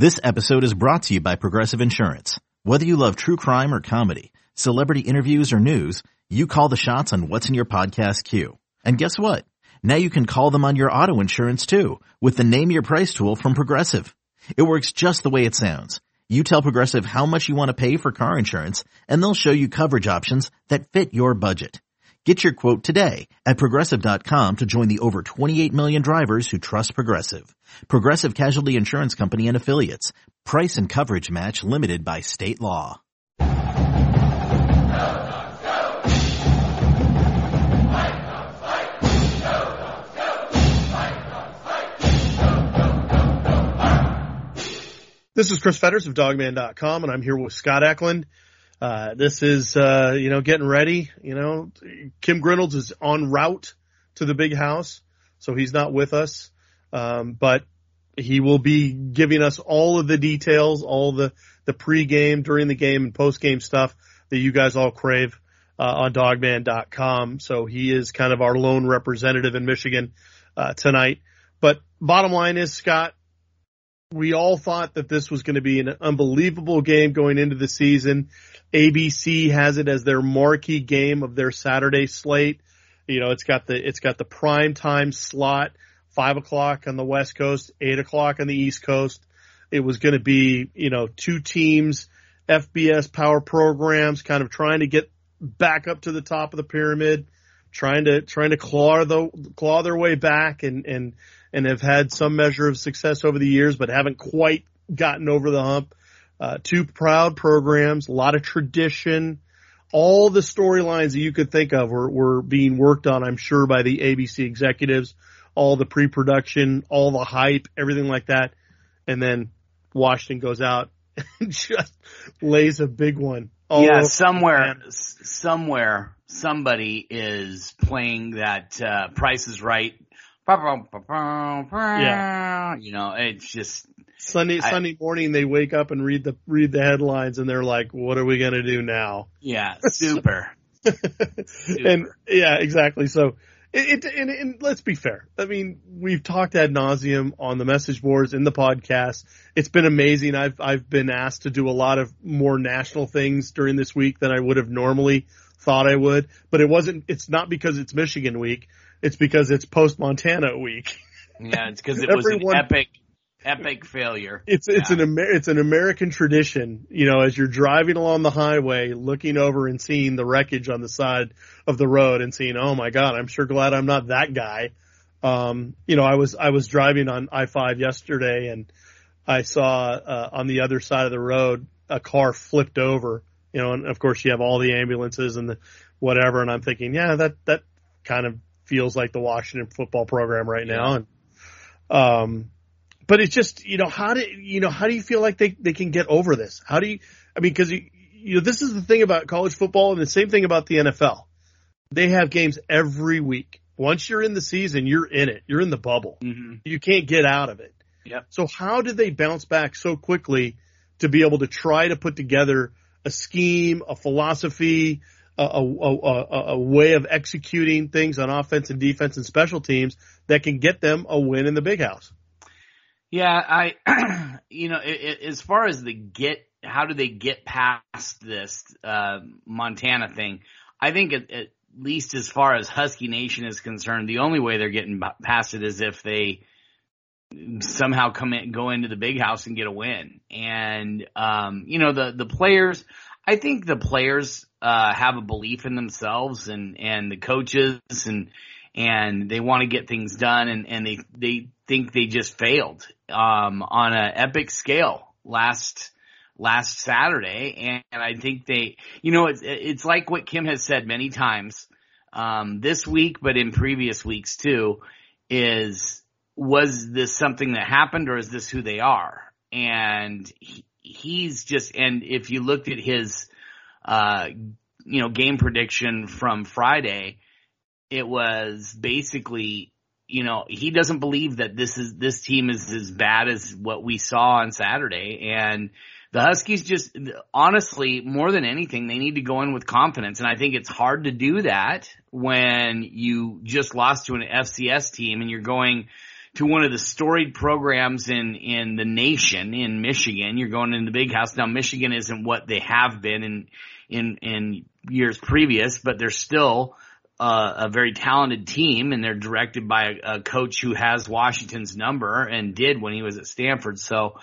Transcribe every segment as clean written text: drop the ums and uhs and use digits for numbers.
This episode is brought to you by Progressive Insurance. Whether you love true crime or comedy, celebrity interviews or news, you call the shots on what's in your podcast queue. And guess what? Now you can call them on your auto insurance too with the Name Your Price tool from Progressive. It works just the way it sounds. You tell Progressive how much you want to pay for car insurance, and they'll show you coverage options that fit your budget. Get your quote today at Progressive.com to join the over 28 million drivers who trust Progressive. Progressive Casualty Insurance Company and Affiliates. Price and coverage match limited by state law. This is Chris Fetters of Dogman.com, and I'm here with Scott Eklund. This is, getting ready. Kim Grinolds is en route to the big house, so he's not with us. But he will be giving us all of the details, all the pregame, during the game, and postgame stuff that you guys all crave, on Dogman.com. So he is kind of our lone representative in Michigan, tonight. But bottom line is, Scott, we all thought that this was going to be an unbelievable game going into the season. ABC has it as their marquee game of their Saturday slate. It's got the prime time slot, 5:00 on the West Coast, 8:00 on the East Coast. It was going to be, two teams, FBS power programs, kind of trying to get back up to the top of the pyramid, trying to claw their way back and have had some measure of success over the years, but haven't quite gotten over the hump. Two proud programs, a lot of tradition. All the storylines that you could think of were being worked on, I'm sure, by the ABC executives. All the pre-production, all the hype, everything like that. And then Washington goes out and just lays a big one. Yeah, somewhere, somebody is playing that Price is Right. Yeah. It's just Sunday morning they wake up and read the headlines and they're like, what are we going to do now? Yeah, super. And yeah, exactly. So and let's be fair. I mean, we've talked ad nauseum on the message boards, in the podcast. It's been amazing. I've been asked to do a lot of more national things during this week than I would have normally thought I would, but it's not because it's Michigan week. It's because it's post-Montana week. Yeah, it's because it was an epic failure. It's an American tradition, as you're driving along the highway, looking over and seeing the wreckage on the side of the road and seeing, oh my God, I'm sure glad I'm not that guy. I was driving on I-5 yesterday and I saw, on the other side of the road, a car flipped over, and of course you have all the ambulances and the whatever. And I'm thinking, yeah, that kind of feels like the Washington football program right now. And, but it's just, how do you feel like they can get over this? Because this is the thing about college football and the same thing about the NFL. They have games every week. Once you're in the season, you're in it. You're in the bubble. Mm-hmm. You can't get out of it. Yep. So how did they bounce back so quickly to be able to try to put together a scheme, a philosophy, a way of executing things on offense and defense and special teams that can get them a win in the big house? Yeah, as far as how do they get past this Montana thing? I think at least as far as Husky Nation is concerned, the only way they're getting past it is if they somehow go into the big house and get a win. And the players, I think the players have a belief in themselves and the coaches and they want to get things done and they think they just failed on an epic scale last Saturday. And I think it's like what Kim has said many times this week, but in previous weeks too, was this something that happened or is this who they are? And he's just, and if you looked at his game prediction from Friday, it was basically, he doesn't believe that this team is as bad as what we saw on Saturday. And the Huskies just, honestly, more than anything, they need to go in with confidence. And I think it's hard to do that when you just lost to an FCS team and you're going to one of the storied programs in the nation, in Michigan. You're going into the Big House. Now, Michigan isn't what they have been in years previous, but they're still a very talented team, and they're directed by a coach who has Washington's number and did when he was at Stanford. So,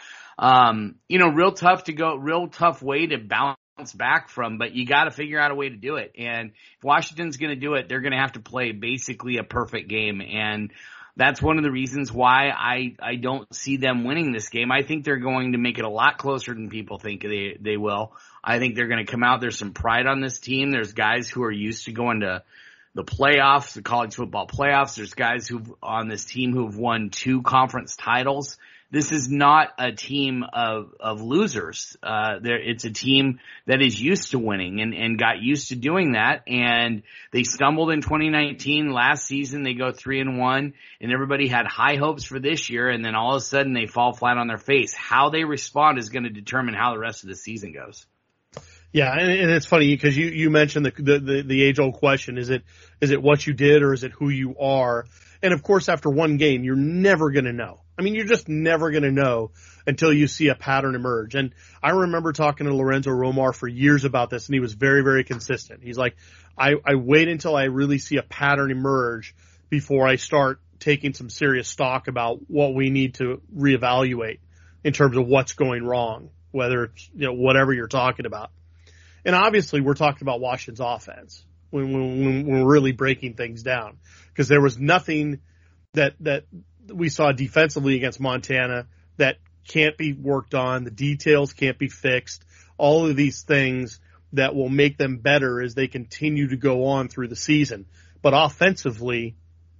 real tough way to bounce back from, but you got to figure out a way to do it. And if Washington's going to do it, they're going to have to play basically a perfect game. And that's one of the reasons why I don't see them winning this game. I think they're going to make it a lot closer than people think they will. I think they're going to come out. There's some pride on this team. There's guys who are used to going to the playoffs, the college football playoffs. There's guys on this team who've won 2 conference titles. This is not a team of losers. It's a team that is used to winning and got used to doing that. And they stumbled in 2019. Last season, they go 3-1, and everybody had high hopes for this year. And then all of a sudden, they fall flat on their face. How they respond is going to determine how the rest of the season goes. Yeah, and it's funny because you mentioned the age old question: is it what you did or is it who you are? And of course, after one game, you're never going to know. I mean, you're just never going to know until you see a pattern emerge. And I remember talking to Lorenzo Romar for years about this, and he was very, very consistent. He's like, I wait until I really see a pattern emerge before I start taking some serious stock about what we need to reevaluate in terms of what's going wrong, whether it's, whatever you're talking about. And obviously, we're talking about Washington's offense when we're really breaking things down, because there was nothing that we saw defensively against Montana that can't be worked on. The details can't be fixed. All of these things that will make them better as they continue to go on through the season. But offensively,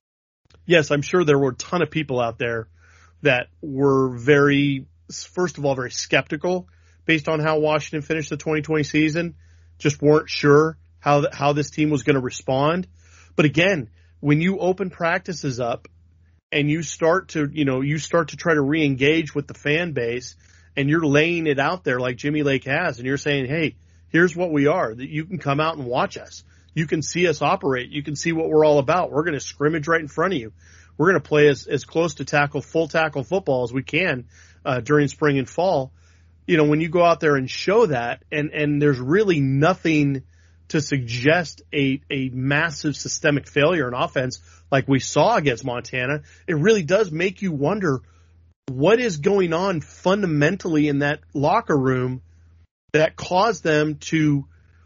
yes, I'm sure there were a ton of people out there that were first of all, very skeptical based on how Washington finished the 2020 season. Just weren't sure how this team was going to respond. But again, when you open practices up and you start to try to re-engage with the fan base, and you're laying it out there like Jimmy Lake has, and you're saying, hey, here's what we are, that you can come out and watch us. You can see us operate. You can see what we're all about. We're going to scrimmage right in front of you. We're going to play as close to full tackle football as we can during spring and fall. When you go out there and show that, and there's really nothing to suggest a massive systemic failure in offense like we saw against Montana, it really does make you wonder what is going on fundamentally in that locker room that caused them to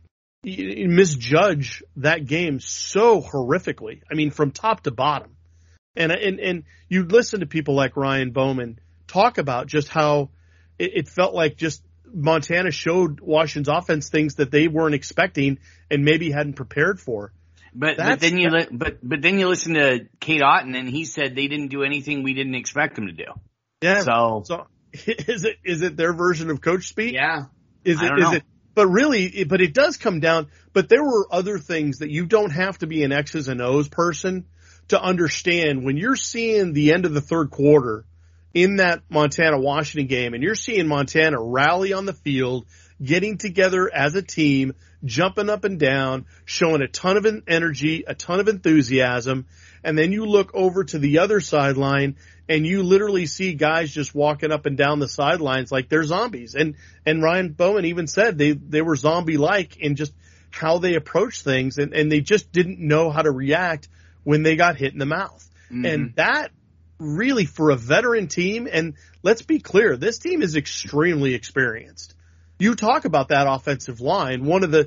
misjudge that game so horrifically. I mean, from top to bottom. And you listen to people like Ryan Bowman talk about just how it felt like just Montana showed Washington's offense things that they weren't expecting and maybe hadn't prepared for. But then you listen to Kate Otten, and he said they didn't do anything we didn't expect them to do. Yeah. So is it their version of coach speak? Yeah. Is it? But really, it does come down. But there were other things that you don't have to be an X's and O's person to understand when you're seeing the end of the third quarter in that Montana-Washington game, and you're seeing Montana rally on the field, getting together as a team, jumping up and down, showing a ton of energy, a ton of enthusiasm, and then you look over to the other sideline, and you literally see guys just walking up and down the sidelines like they're zombies. And Ryan Bowman even said they were zombie-like in just how they approach things, and they just didn't know how to react when they got hit in the mouth. Mm-hmm. And that really, for a veteran team, and let's be clear, this team is extremely experienced. You talk about that offensive line. One of the,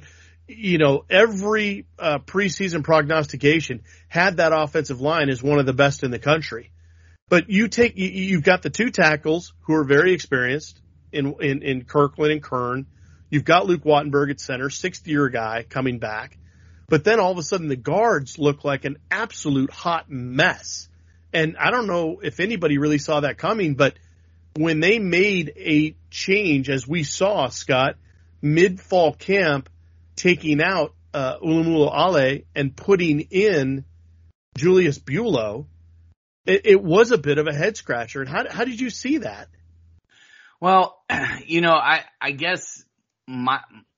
every preseason prognostication had that offensive line as one of the best in the country. But you've got the 2 tackles who are very experienced in Kirkland and Kern. You've got Luke Wattenberg at center, 6th-year guy coming back. But then all of a sudden the guards look like an absolute hot mess. And I don't know if anybody really saw that coming, but when they made a change, as we saw, Scott, mid-fall camp, taking out Ulumulo Ale and putting in Julius Buelow, it was a bit of a head-scratcher. And how did you see that? Well, I guess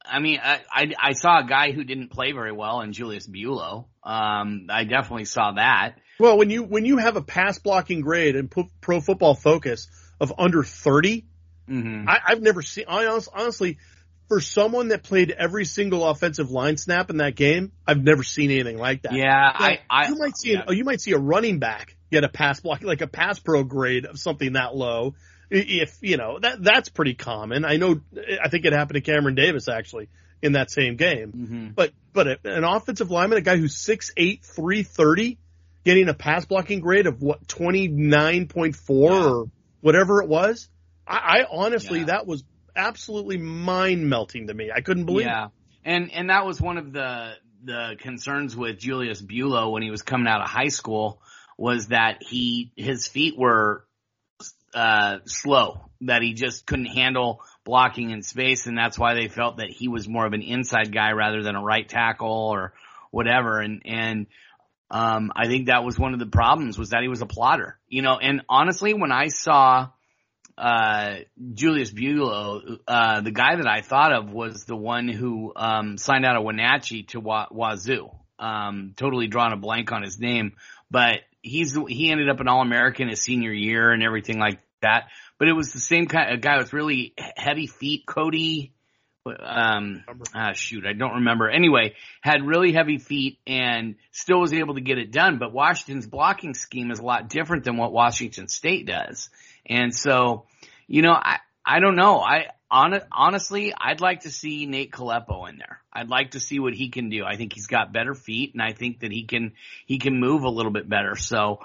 I mean, I saw a guy who didn't play very well in Julius Buelow. I definitely saw that. Well, when you have a pass blocking grade in Pro Football Focus of under 30, I've never seen, honestly, for someone that played every single offensive line snap in that game, I've never seen anything like that. Yeah, you might see a running back get a pass block, like a pass pro grade of something that low. If, that's pretty common. I think it happened to Cameron Davis actually in that same game. But an offensive lineman, a guy who's 6'8", 330, getting a pass blocking grade of 29.4 or whatever it was. I honestly, that was absolutely mind melting to me. I couldn't believe it. Yeah. And that was one of the concerns with Julius Buelow when he was coming out of high school, was that his feet were slow, that he just couldn't handle blocking in space, and that's why they felt that he was more of an inside guy rather than a right tackle or whatever. And I think that was one of the problems, was that he was a plotter, and honestly, when I saw Julius Buelow, the guy that I thought of was the one who signed out of Wenatchee to Wazoo. Totally drawing a blank on his name, but he ended up an All-American his senior year and everything like that. But it was the same kind of guy with really heavy feet, Cody. I don't remember. Anyway, had really heavy feet and still was able to get it done. But Washington's blocking scheme is a lot different than what Washington State does. And so, I don't know. Honestly, I'd like to see Nate Kalepo in there. I'd like to see what he can do. I think he's got better feet, and I think that he can move a little bit better. So,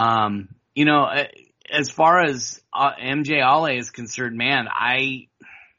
as far as MJ Ale is concerned, man, I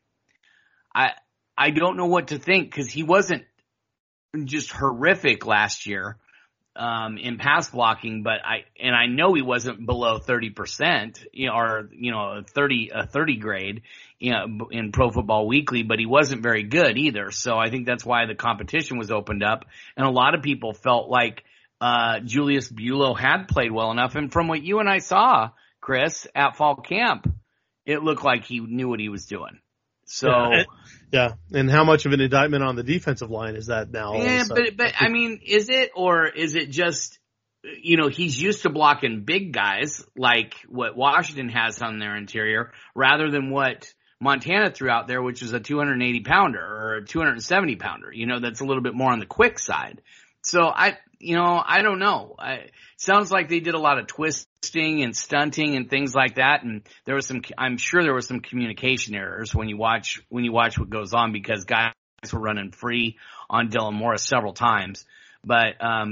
don't know what to think, because he wasn't just horrific last year in pass blocking, but I know he wasn't below 30%, or a 30 grade, in Pro Football Weekly, but he wasn't very good either. So I think that's why the competition was opened up, and a lot of people felt like Julius Buelow had played well enough. And from what you and I saw, Chris, at fall camp, it looked like he knew what he was doing. So and how much of an indictment on the defensive line is that now? Yeah, but I mean, is it, or is it just, he's used to blocking big guys like what Washington has on their interior, rather than what Montana threw out there, which is a 280 pounder or a 270 pounder, that's a little bit more on the quick side. So I don't know. Sounds like they did a lot of twisting and stunting and things like that. And I'm sure there was some communication errors when you watch what goes on, because guys were running free on Dylan Morris several times. But,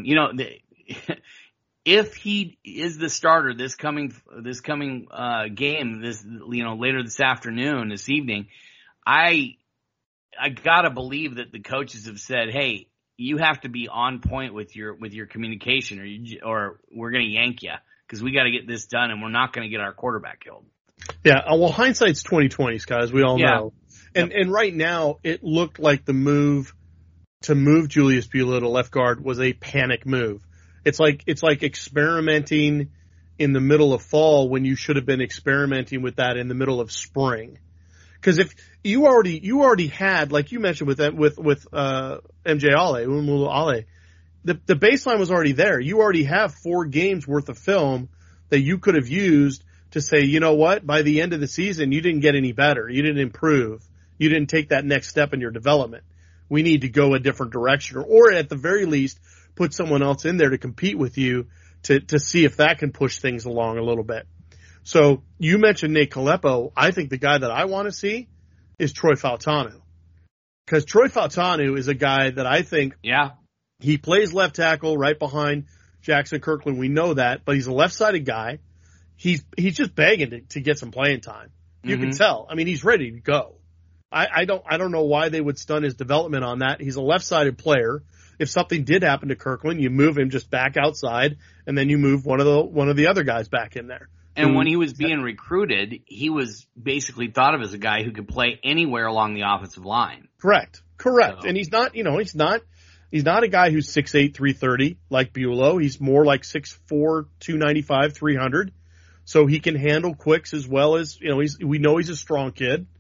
if he is the starter this coming game, later this evening, I gotta believe that the coaches have said, hey, you have to be on point with your communication, or we're going to yank you, because we got to get this done, and we're not going to get our quarterback killed. Yeah, well, hindsight's 20/20, guys. We all know. And right now, it looked like the move to move Julius Buelow to left guard was a panic move. It's like experimenting in the middle of fall when you should have been experimenting with that in the middle of spring. Because if you already had, like you mentioned with MJ Ale, the baseline was already there. You already have 4 games worth of film that you could have used to say, you know what, by the end of the season, you didn't get any better. You didn't improve. You didn't take that next step in your development. We need to go a different direction, or at the very least, put someone else in there to compete with you to see if that can push things along a little bit. So you mentioned Nate Kalepo. I think the guy that I want to see is Troy Fautanu, because Troy Fautanu is a guy that I think he plays left tackle right behind Jackson Kirkland. We know that, but he's a left-sided guy. He's just begging to get some playing time. You can tell. I mean, he's ready to go. I don't know why they would stun his development on that. He's a left-sided player. If something did happen to Kirkland, you move him just back outside, and then you move one of the other guys back in there. And when he was being recruited, he was basically thought of as a guy who could play anywhere along the offensive line. Correct. So. And he's not a guy who's 6'8", 330 like Buelow. He's more like 6'4", 295, 300. So he can handle quicks as well as, we know he's a strong kid.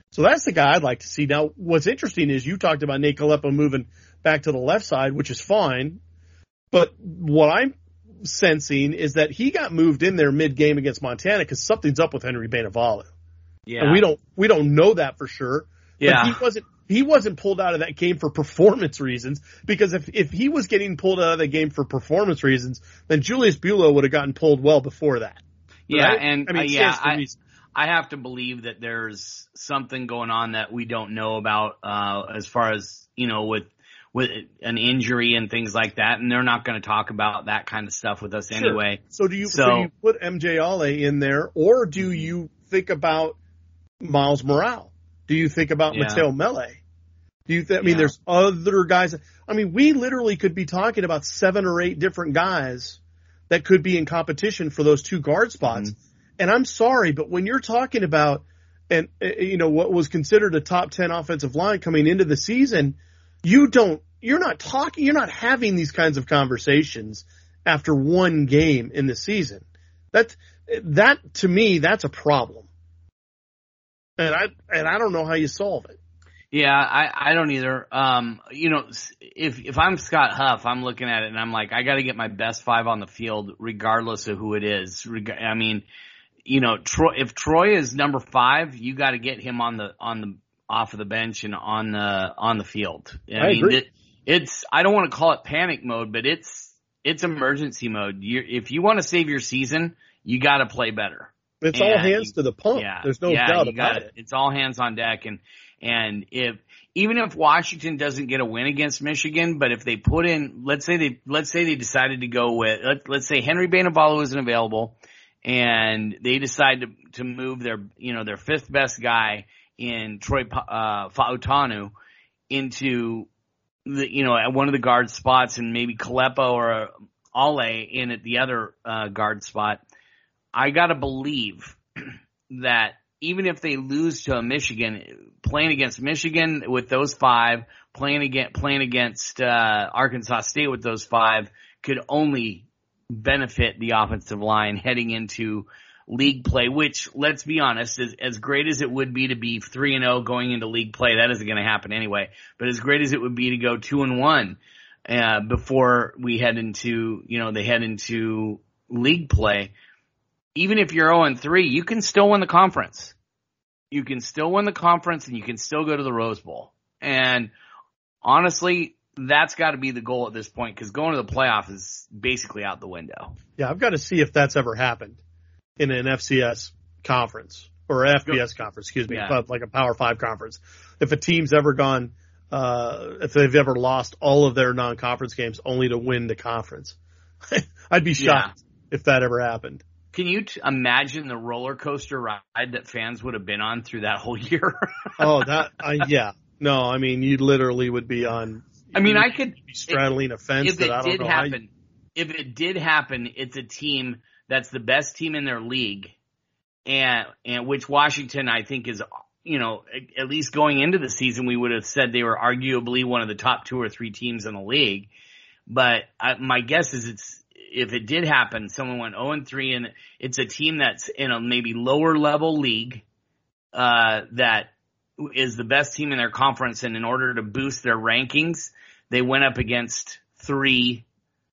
So that's the guy I'd like to see. Now, what's interesting is you talked about Nate Kalepo moving back to the left side, which is fine. But what I'm sensing is that he got moved in there mid-game against Montana because something's up with Henry Bainivalu. Yeah. And we don't know that for sure. Yeah. But he wasn't pulled out of that game for performance reasons, because if he was getting pulled out of the game for performance reasons, then Julius Buelow would have gotten pulled well before that. Yeah, right? and I mean, I have to believe that there's something going on that we don't know about as far as, with an injury and things like that, and they're not going to talk about that kind of stuff with us anyway. So do you put MJ Ale in there, or do you think about Miles Morale? Do you think about Mateo Mele? There's other guys. I mean, we literally could be talking about 7 or 8 different guys that could be in competition for those 2 guard spots. Mm-hmm. And I'm sorry, but when you're talking about, what was considered a top 10 offensive line coming into the season, you're not having these kinds of conversations after one game in the season. That to me, that's a problem. And I don't know how you solve it. Yeah, I don't either. If I'm Scott Huff, I'm looking at it and I'm like, I got to get my best 5 on the field regardless of who it is. If Troy is number 5, you got to get him on the off of the bench and on the field. I agree. I don't want to call it panic mode, but it's emergency mode. If you want to save your season, you got to play better. It's all hands to the pump. Yeah, there's no doubt about it. It's all hands on deck, and even if Washington doesn't get a win against Michigan, but if they put in, let's say they decided to go with, let's say Henry Bainivalu isn't available, and they decide to move their 5th best guy in Troy Fautanu into at one of the guard spots, and maybe Kalepo or Ale in at the other guard spot. I gotta believe that even if they lose to Michigan, playing against Michigan with those 5, playing against Arkansas State with those 5 could only benefit the offensive line heading into league play, which, let's be honest, as great as it would be to be 3-0 going into league play, that isn't going to happen anyway. But as great as it would be to go 2-1 before we head into league play, even if you're 0-3, you can still win the conference. You can still win the conference, and you can still go to the Rose Bowl. And honestly, that's got to be the goal at this point, because going to the playoff is basically out the window. Yeah, I've got to see if that's ever happened in an FCS conference or an FBS conference, like a Power 5 conference. If a team's ever gone, if they've ever lost all of their non-conference games only to win the conference, I'd be shocked if that ever happened. Can you imagine the roller coaster ride that fans would have been on through that whole year? Yeah. No, I mean, you literally would be on. I could be straddling a fence. If it did happen, it's a team that's the best team in their league, and which Washington, I think, is, at least going into the season, we would have said they were arguably one of the top 2 or 3 teams in the league. But my guess is if it did happen, someone went 0-3, and it's a team that's in a maybe lower level league that is the best team in their conference, and in order to boost their rankings, they went up against 3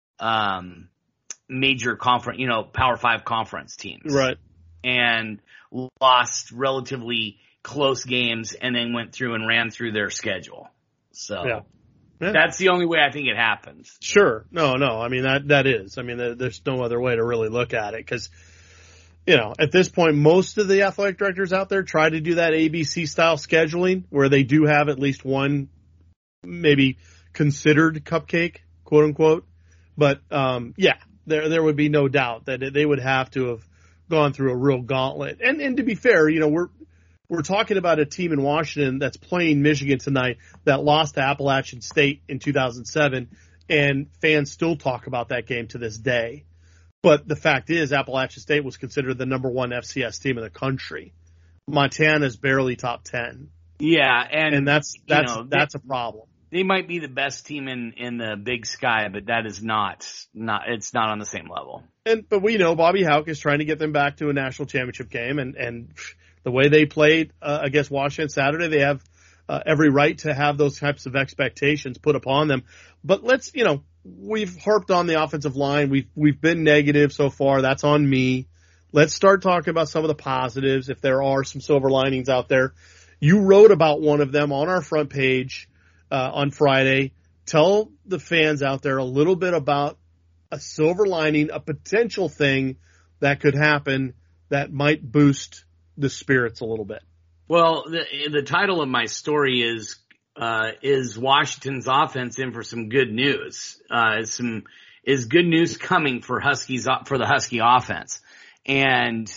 major conference, Power 5 conference teams. Right. And lost relatively close games, and then went through and ran through their schedule. So yeah. That's the only way I think it happens. Sure. No. I mean, that is. I mean, there's no other way to really look at it, because, at this point, most of the athletic directors out there try to do that ABC style scheduling where they do have at least one maybe considered cupcake, quote unquote. But, there would be no doubt that they would have to have gone through a real gauntlet. And to be fair, we're talking about a team in Washington that's playing Michigan tonight that lost to Appalachian State in 2007, and fans still talk about that game to this day. But the fact is, Appalachian State was considered the number 1 FCS team in the country. Montana's barely top 10. Yeah, and that's a problem. They might be the best team in the Big Sky, but that is not it's not on the same level. But we know Bobby Hauck is trying to get them back to a national championship game, and The way they played against Washington Saturday, they have every right to have those types of expectations put upon them. But we've harped on the offensive line. We've been negative so far. That's on me. Let's start talking about some of the positives, if there are some silver linings out there. You wrote about one of them on our front page on Friday. Tell the fans out there a little bit about a silver lining, a potential thing that could happen that might boost the spirits a little bit. Well, the title of my story is Washington's offense in for some good news? Is good news coming for the Husky offense? And,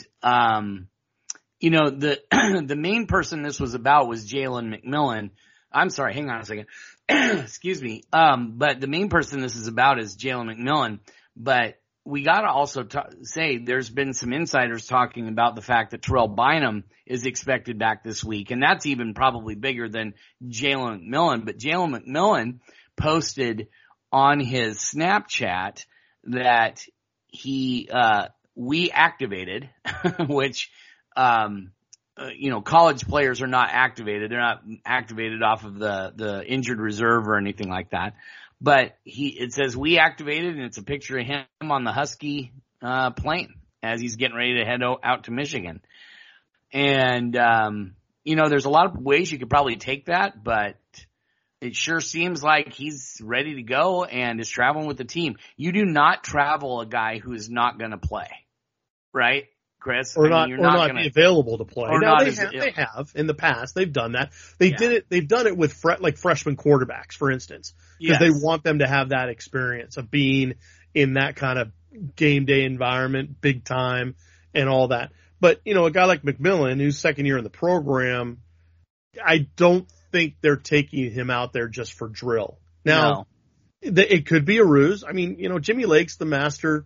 the main person this was about was Jalen McMillan. I'm sorry, hang on a second. Excuse me. But the main person this is about is Jalen McMillan. But we got to also say there's been some insiders talking about the fact that Terrell Bynum is expected back this week. And that's even probably bigger than Jalen McMillan. But Jalen McMillan posted on his Snapchat that we activated, which, college players are not activated. They're not activated off of the injured reserve or anything like that. But it says we activated, and it's a picture of him on the Husky plane as he's getting ready to head out to Michigan. And, there's a lot of ways you could probably take that, but it sure seems like he's ready to go and is traveling with the team. You do not travel a guy who is not going to play, right, Chris? Or not be available to play. Or now, not they have in the past. They've done that. They've done it with freshman quarterbacks, for instance, because they want them to have that experience of being in that kind of game day environment, big time, and all that. But a guy like McMillan, who's second year in the program, I don't think they're taking him out there just for drill. Now, it could be a ruse. I mean, Jimmy Lake's the master.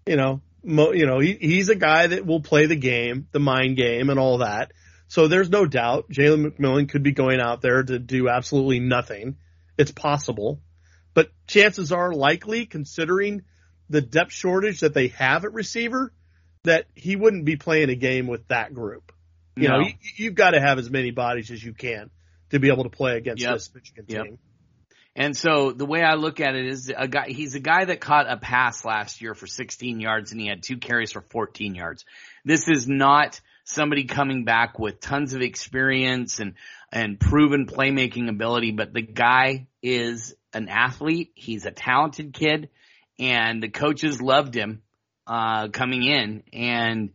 He's a guy that will play the game, the mind game, and all that. So there's no doubt Jalen McMillan could be going out there to do absolutely nothing. It's possible, but chances are likely, considering the depth shortage that they have at receiver, that he wouldn't be playing a game with that group. You've got to have as many bodies as you can to be able to play against this Michigan team. And so the way I look at it is he's a guy that caught a pass last year for 16 yards and he had 2 carries for 14 yards. This is not somebody coming back with tons of experience and proven playmaking ability, but the guy is an athlete. He's a talented kid, and the coaches loved him coming in. And,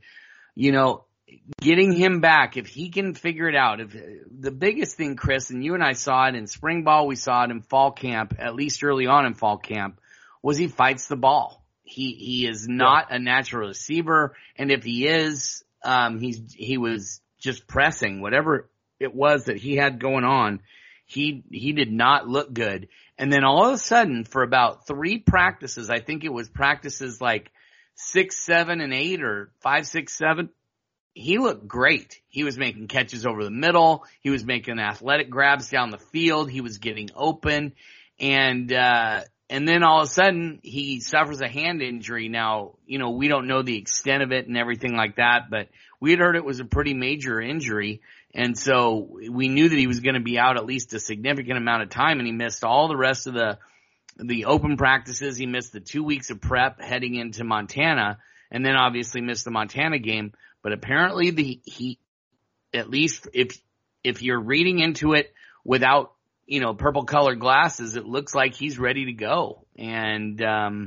getting him back, if he can figure it out, if the biggest thing, Chris, and you and I saw it in spring ball, we saw it in fall camp, at least early on in fall camp, was he fights the ball. He is not a natural receiver, and if he is, he was just pressing whatever it was that he had going on. He did not look good. And then all of a sudden, for about 3 practices, I think it was practices like 6, 7, and 8, or 5, 6, 7. He looked great. He was making catches over the middle. He was making athletic grabs down the field. He was getting open. And then all of a sudden he suffers a hand injury. Now, we don't know the extent of it and everything like that, but we had heard it was a pretty major injury. And so we knew that he was going to be out at least a significant amount of time, and he missed all the rest of the open practices. He missed the 2 weeks of prep heading into Montana, and then obviously missed the Montana game. But apparently he, at least if you're reading into it without, purple colored glasses, it looks like he's ready to go. And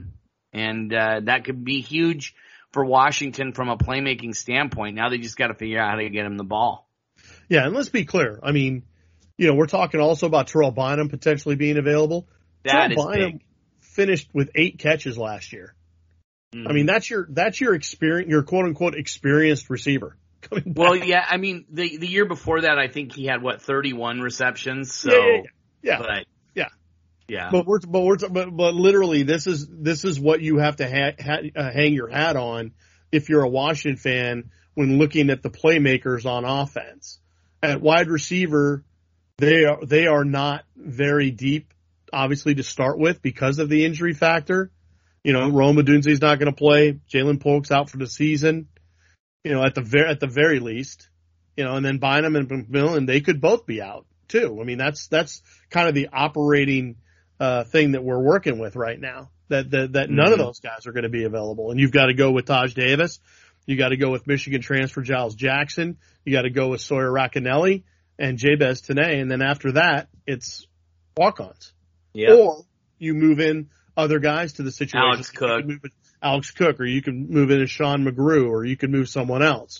that could be huge for Washington from a playmaking standpoint. Now they just got to figure out how to get him the ball. Yeah. And let's be clear. I mean, we're talking also about Terrell Bynum potentially being available. Terrell Bynum finished with 8 catches last year. I mean, that's your experience, your quote unquote experienced receiver coming back. Well, yeah, I mean, the year before that, I think he had 31 receptions. So, yeah. But, yeah. But literally, this is what you have to hang your hat on if you're a Washington fan when looking at the playmakers on offense. At wide receiver, they are not very deep, obviously, to start with because of the injury factor. Rome Odunze's not going to play. Jalen Polk's out for the season. At the very least, and then Bynum and McMillan, they could both be out too. I mean, that's kind of the operating thing that we're working with right now. That none of those guys are going to be available, and you've got to go with Taj Davis, you got to go with Michigan transfer Giles Jackson, you got to go with Sawyer Racanelli and Jabez Tene, and then after that, it's walk-ons. Yeah. Or you move in other guys to the situation. Alex Cook, or you can move in a Sean McGrew, or you can move someone else.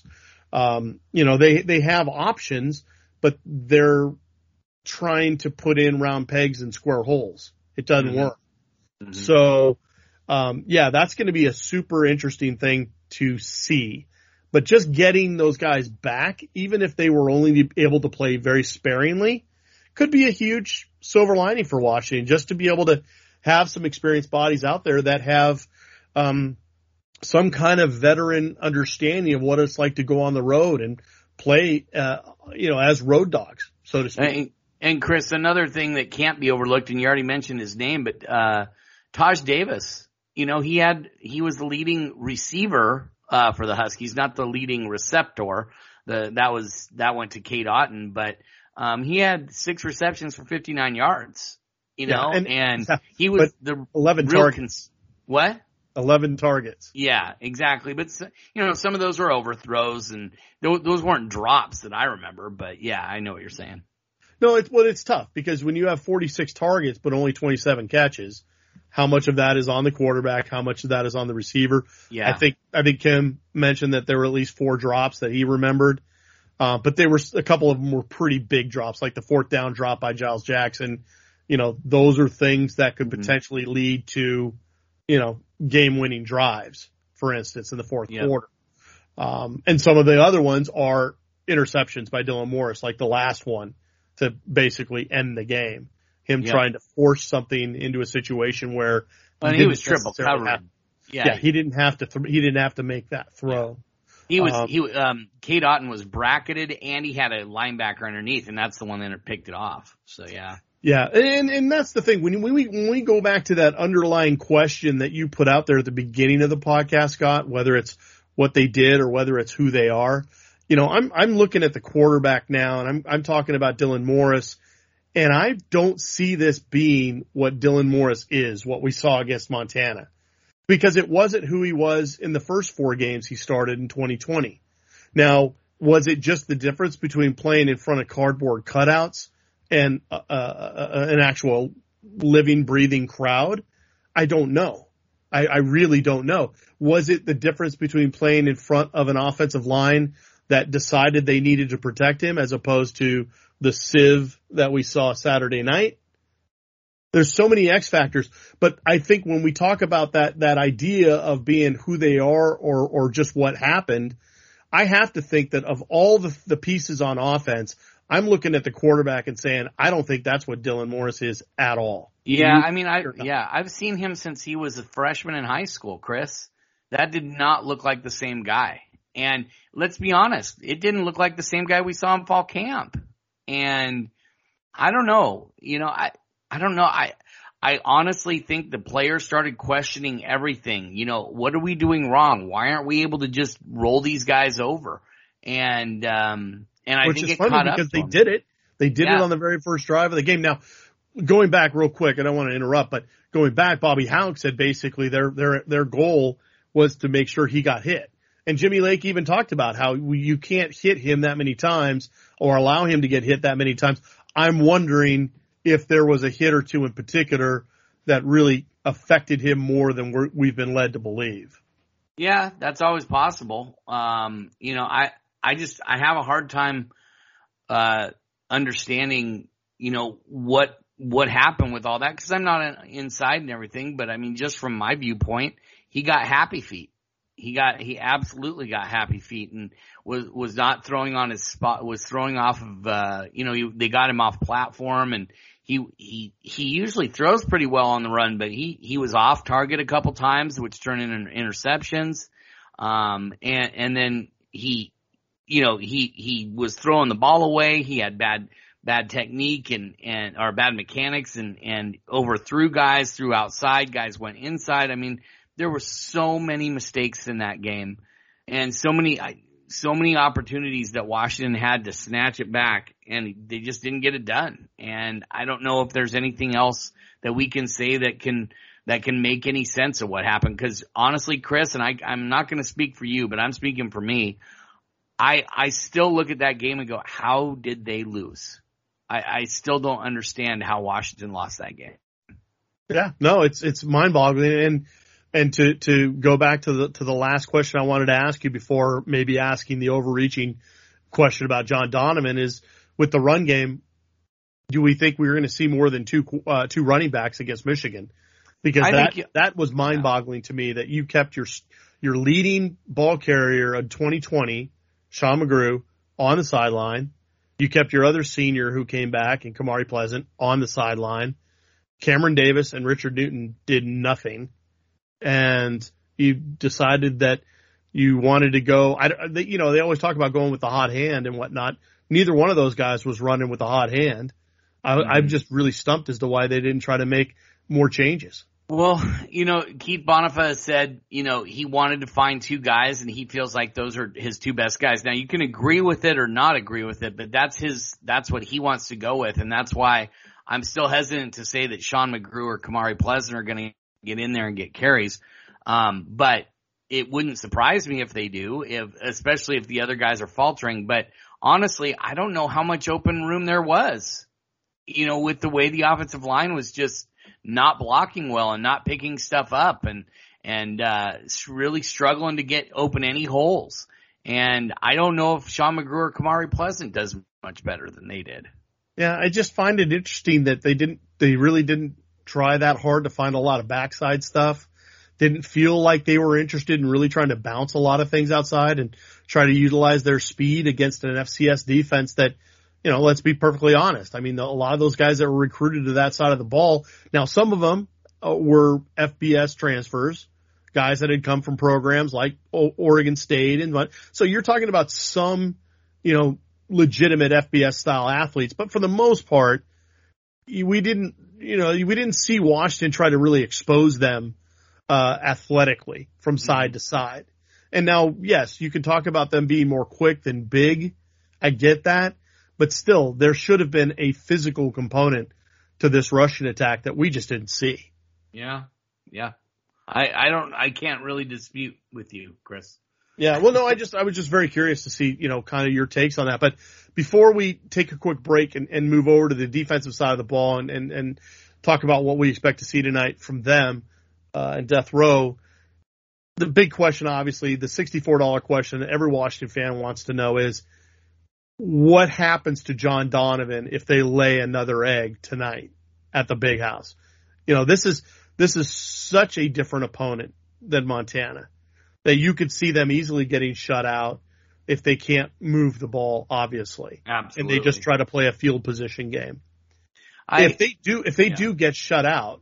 They have options, but they're trying to put in round pegs and square holes. It doesn't work. Mm-hmm. So, that's going to be a super interesting thing to see. But just getting those guys back, even if they were only able to play very sparingly, could be a huge silver lining for Washington, just to be able to have some experienced bodies out there that have some kind of veteran understanding of what it's like to go on the road and play, as road dogs, so to speak. And Chris, another thing that can't be overlooked, and you already mentioned his name, but Taj Davis, he was the leading receiver for the Huskies, not the leading receptor. That went to Cade Otton, but he had 6 receptions for 59 yards. And he was the 11 targets. What? 11 targets. Yeah, exactly. But some of those were overthrows, and those weren't drops that I remember. But yeah, I know what you're saying. No, it's tough because when you have 46 targets but only 27 catches, how much of that is on the quarterback? How much of that is on the receiver? Yeah. I think Kim mentioned that there were at least 4 drops that he remembered. But a couple of them were pretty big drops, like the 4th down drop by Giles Jackson. Those are things that could potentially lead to, game-winning drives, for instance, in the fourth quarter. And some of the other ones are interceptions by Dylan Morris, like the last one to basically end the game. Him trying to force something into a situation where he was triple covered. He didn't have to make that throw. He was Cade Otton was bracketed, and he had a linebacker underneath, and that's the one that picked it off. So yeah. Yeah, and that's the thing. When we go back to that underlying question that you put out there at the beginning of the podcast, Scott, whether it's what they did or whether it's who they are, I'm looking at the quarterback now, and I'm talking about Dylan Morris, and I don't see this being what Dylan Morris is, what we saw against Montana, because it wasn't who he was in the first 4 games he started in 2020. Now, was it just the difference between playing in front of cardboard cutouts and an actual living, breathing crowd? I don't know. I really don't know. Was it the difference between playing in front of an offensive line that decided they needed to protect him as opposed to the sieve that we saw Saturday night? There's so many X factors, but I think when we talk about that idea of being who they are or just what happened, I have to think that of all the pieces on offense, I'm looking at the quarterback and saying, I don't think that's what Dylan Morris is at all. Yeah, I've seen him since he was a freshman in high school, Chris. That did not look like the same guy. And let's be honest, it didn't look like the same guy we saw in fall camp. And I don't know, I don't know. I honestly think the players started questioning everything. What are we doing wrong? Why aren't we able to just roll these guys over? And I Which think is it funny caught because up they did it. They did it on the very first drive of the game. Now, going back real quick, I don't want to interrupt, but going back, Bobby Hauck said basically their goal was to make sure he got hit. And Jimmy Lake even talked about how you can't hit him that many times or allow him to get hit that many times. I'm wondering if there was a hit or two in particular that really affected him more than we've been led to believe. Yeah, that's always possible. I have a hard time understanding, what happened with all that, because I'm not inside and everything. But I mean, just from my viewpoint, he got happy feet. He absolutely got happy feet and was not throwing on his spot, was throwing off of, they got him off platform, and he usually throws pretty well on the run, but he was off target a couple times, which turned into interceptions. And then he was throwing the ball away. He had bad technique or bad mechanics and overthrew guys, threw outside, guys went inside. I mean, there were so many mistakes in that game, and so many. so many opportunities that Washington had to snatch it back, and they just didn't get it done. And I don't know if there's anything else that we can say that can make any sense of what happened. Because honestly, Chris, and I'm not going to speak for you, but I'm speaking for me. I still look at that game and go, how did they lose? I still don't understand how Washington lost that game. Yeah, no, it's mind-boggling. And to go back to the last question I wanted to ask you before maybe asking the overreaching question about John Donovan is, with the run game, do we think we're going to see more than two running backs against Michigan? Because that was mind-boggling to me, that you kept your leading ball carrier in 2020, Sean McGrew, on the sideline. You kept your other senior who came back, and Kamari Pleasant, on the sideline. Cameron Davis and Richard Newton did nothing. And you decided that you wanted to go. They always talk about going with the hot hand and whatnot. Neither one of those guys was running with the hot hand. I'm just really stumped as to why they didn't try to make more changes. Well, Keith Boniface said, he wanted to find two guys, and he feels like those are his two best guys. Now, you can agree with it or not agree with it, but that's what he wants to go with, and that's why I'm still hesitant to say that Sean McGrew or Kamari Pleasant are going to get in there and get carries. But it wouldn't surprise me if they do, especially if the other guys are faltering. But honestly, I don't know how much open room there was, with the way the offensive line was just not blocking well and not picking stuff up and really struggling to get open any holes. And I don't know if Sean McGrew or Kamari Pleasant does much better than they did. Yeah, I just find it interesting that they really didn't try that hard to find a lot of backside stuff. Didn't feel like they were interested in really trying to bounce a lot of things outside and try to utilize their speed against an FCS defense that, let's be perfectly honest. I mean, a lot of those guys that were recruited to that side of the ball, now some of them were FBS transfers, guys that had come from programs like Oregon State and what. So you're talking about some, legitimate FBS style athletes, but for the most part, we didn't see Washington try to really expose them athletically from side to side. And now, yes, you can talk about them being more quick than big. I get that. But still, there should have been a physical component to this Russian attack that we just didn't see. Yeah. I can't really dispute with you, Chris. Yeah, well, no, I was just very curious to see, kind of your takes on that. But before we take a quick break and move over to the defensive side of the ball and talk about what we expect to see tonight from them and Death Row, the big question, obviously, the $64 question that every Washington fan wants to know is, what happens to John Donovan if they lay another egg tonight at the Big House? This is such a different opponent than Montana, that you could see them easily getting shut out if they can't move the ball, obviously. Absolutely. And they just try to play a field position game. If they do get shut out,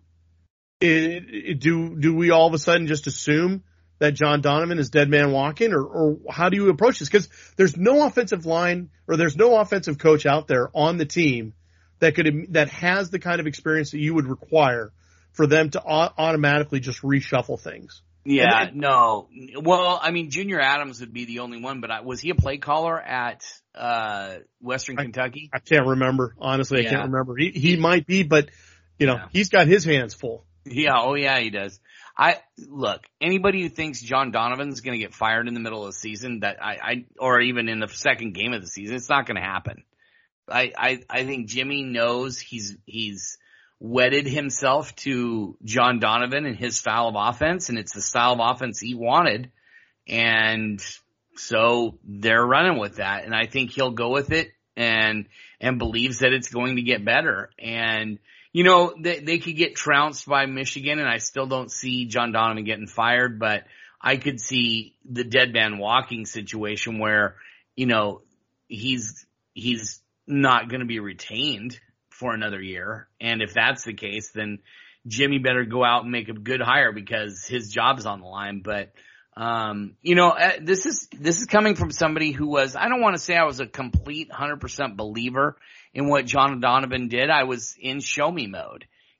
do we all of a sudden just assume that John Donovan is dead man walking, or how do you approach this? Because there's no offensive line or there's no offensive coach out there on the team that has the kind of experience that you would require for them to automatically just reshuffle things. Yeah, no. Well, I mean, Junior Adams would be the only one, but was he a play caller at Western Kentucky? I can't remember. Honestly, I can't remember. He might be, but he's got his hands full. Yeah, oh yeah, he does. Look, anybody who thinks John Donovan's going to get fired in the middle of the season, or even in the second game of the season, it's not going to happen. I think Jimmy knows he's wedded himself to John Donovan and his style of offense, and it's the style of offense he wanted, and so they're running with that, and I think he'll go with it and believes that it's going to get better. And they could get trounced by Michigan, and I still don't see John Donovan getting fired, but I could see the dead man walking situation where, he's not going to be retained for another year. And if that's the case, then Jimmy better go out and make a good hire because his job's on the line. But, this is coming from somebody who was, I don't want to say I was a complete 100% believer in what John Donovan did. I was in show me mode.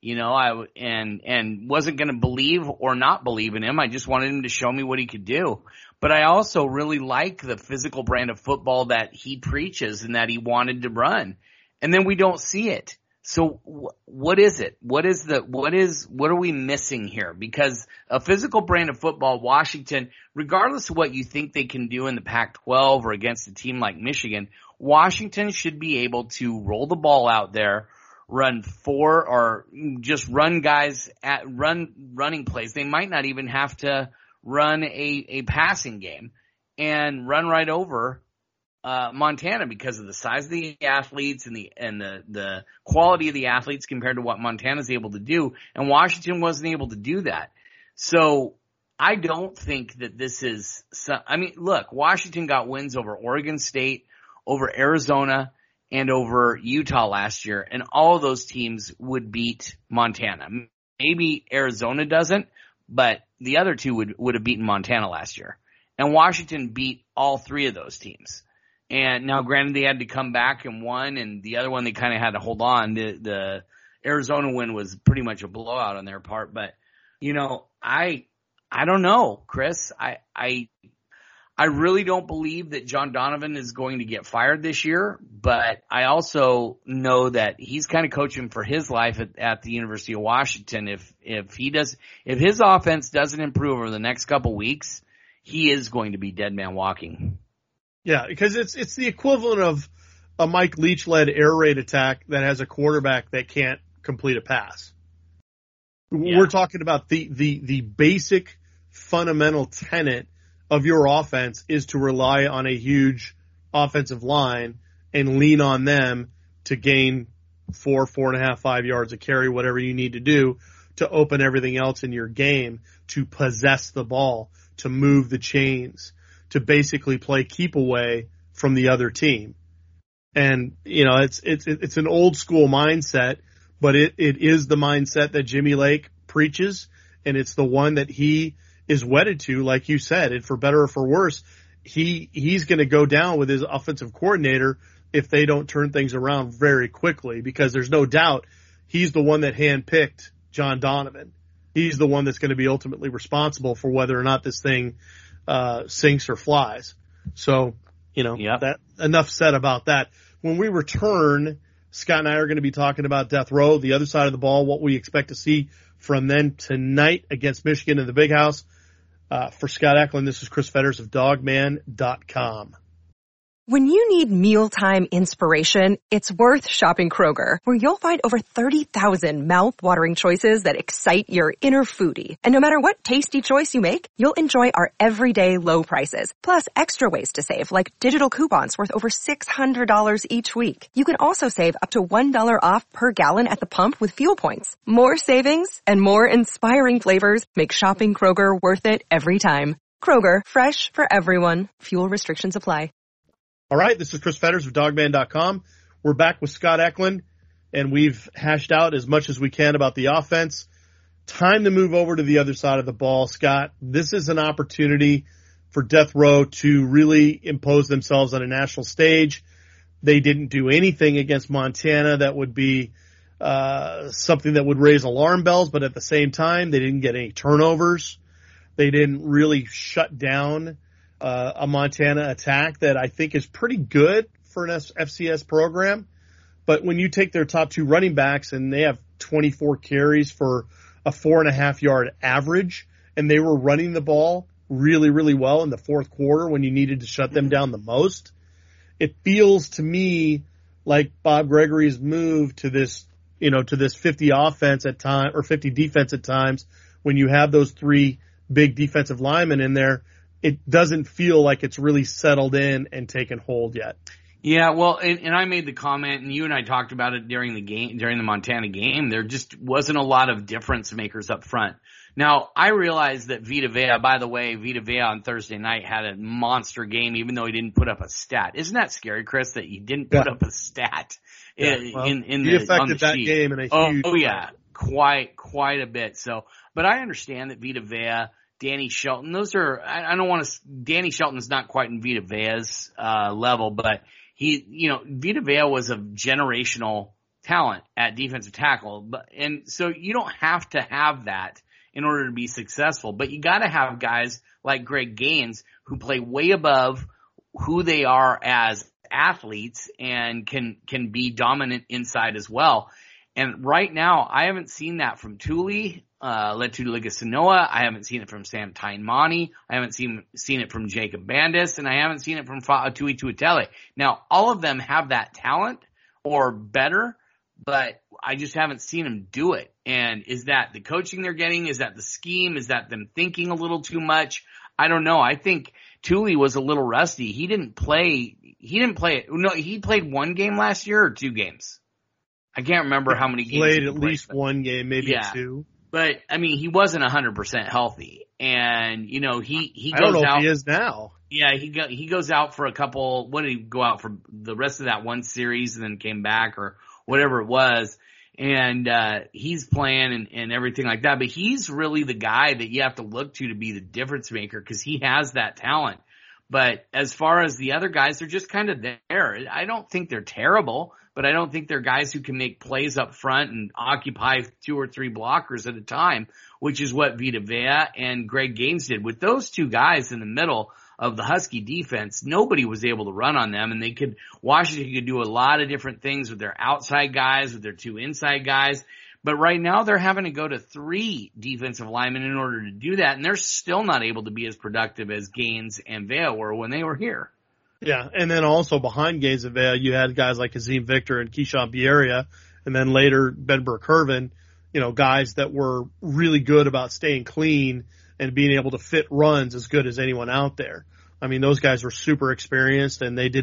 and wasn't going to believe or not believe in him. I just wanted him to show me what he could do. But I also really like the physical brand of football that he preaches and that he wanted to run. And then we don't see it. So what is it? What are we missing here? Because a physical brand of football, Washington, regardless of what you think they can do in the Pac-12 or against a team like Michigan, Washington should be able to roll the ball out there, run four or just run guys at running plays. They might not even have to run a passing game and run right over Montana because of the size of the athletes and the quality of the athletes compared to what Montana's able to do. And Washington wasn't able to do that. So I don't think that this is look, Washington got wins over Oregon State, over Arizona, and over Utah last year, and all of those teams would beat Montana. Maybe Arizona doesn't, but the other two would have beaten Montana last year. And Washington beat all three of those teams. And now, granted, they had to come back and won, and the other one they kind of had to hold on. The Arizona win was pretty much a blowout on their part. But, I don't know, Chris. I really don't believe that John Donovan is going to get fired this year, but I also know that he's kind of coaching for his life at the University of Washington. If his offense doesn't improve over the next couple weeks, he is going to be dead man walking. Yeah, because it's the equivalent of a Mike Leach-led air raid attack that has a quarterback that can't complete a pass. Yeah. We're talking about the basic fundamental tenet of your offense is to rely on a huge offensive line and lean on them to gain 4.5, 5 yards of carry, whatever you need to do to open everything else in your game, to possess the ball, to move the chains, to basically play keep away from the other team. And, it's an old school mindset, but it is the mindset that Jimmy Lake preaches, and it's the one that he is wedded to, like you said, and for better or for worse, he's going to go down with his offensive coordinator if they don't turn things around very quickly, because there's no doubt he's the one that handpicked John Donovan. He's the one that's going to be ultimately responsible for whether or not this thing sinks or flies. So, that enough said about that. When we return, Scott and I are going to be talking about Death Row, the other side of the ball, what we expect to see from them tonight against Michigan in the Big House. For Scott Eklund, this is Chris Fetters of Dogman.com. When you need mealtime inspiration, it's worth shopping Kroger, where you'll find over 30,000 mouth-watering choices that excite your inner foodie. And no matter what tasty choice you make, you'll enjoy our everyday low prices, plus extra ways to save, like digital coupons worth over $600 each week. You can also save up to $1 off per gallon at the pump with fuel points. More savings and more inspiring flavors make shopping Kroger worth it every time. Kroger, fresh for everyone. Fuel restrictions apply. All right, this is Chris Fetters of Dogman.com. We're back with Scott Eklund, and we've hashed out as much as we can about the offense. Time to move over to the other side of the ball, Scott. This is an opportunity for Death Row to really impose themselves on a national stage. They didn't do anything against Montana that would be something that would raise alarm bells, but at the same time, they didn't get any turnovers. They didn't really shut down a Montana attack that I think is pretty good for an FCS program. But when you take their top two running backs and they have 24 carries for a 4.5 yard average, and they were running the ball really, really well in the fourth quarter when you needed to shut them down the most, it feels to me like Bob Gregory's move to this, to this 50 offense at time or 50 defense at times when you have those three big defensive linemen in there. It doesn't feel like it's really settled in and taken hold yet. Yeah, well, and I made the comment, and you and I talked about it during the Montana game. There just wasn't a lot of difference makers up front. Now, I realize that Vita Vea, by the way, on Thursday night had a monster game, even though he didn't put up a stat. Isn't that scary, Chris, that he didn't put up a stat he affected that game in a huge way. Yeah, quite a bit. So, but I understand that Vita Vea, Danny Shelton, Danny Shelton's not quite in Vita Vea's level, but Vita Vea was a generational talent at defensive tackle. And so you don't have to have that in order to be successful, but you got to have guys like Greg Gaines who play way above who they are as athletes and can be dominant inside as well. And right now, I haven't seen that from Letu Legasinoa. I haven't seen it from Sam Taimani. I haven't seen it from Jacob Bandis, and I haven't seen it from Fa'atui Tuatele. Now, all of them have that talent or better, but I just haven't seen them do it. And is that the coaching they're getting? Is that the scheme? Is that them thinking a little too much? I don't know. I think Tuli was a little rusty. He didn't play. No, he played one game last year or 2 games. I can't remember how many games played. At least one game, maybe 2. But I mean, he wasn't 100% healthy, and he goes out. I don't know if he is now. Yeah, he goes out for a couple. What did he go out for? The rest of that one series, and then came back or whatever it was. And he's playing and everything like that. But he's really the guy that you have to look to be the difference maker because he has that talent. But as far as the other guys, they're just kind of there. I don't think they're terrible, but I don't think they're guys who can make plays up front and occupy 2 or 3 blockers at a time, which is what Vita Vea and Greg Gaines did. With those 2 guys in the middle of the Husky defense, nobody was able to run on them, and Washington could do a lot of different things with their outside guys, with their 2 inside guys. But right now they're having to go to 3 defensive linemen in order to do that, and they're still not able to be as productive as Gaines and Vea were when they were here. Yeah, and then also behind Gaines and Vea, you had guys like Kazim Victor and Keyshawn Bierria, and then later Ben Burke-Irvin, guys that were really good about staying clean and being able to fit runs as good as anyone out there. I mean, those guys were super experienced, and they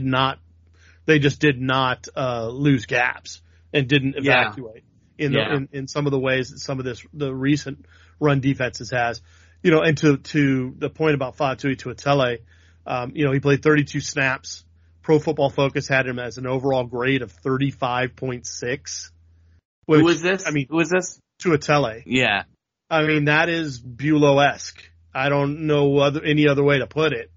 just did not lose gaps and didn't evacuate. In some of the ways that some of the recent run defenses has, and to the point about Fa'atui Tuatele, he played 32 snaps. Pro Football Focus had him as an overall grade of 35.6. Who was this? Who was this? Tuatele. Yeah. I mean, that is Bulow-esque. I don't know any other way to put it.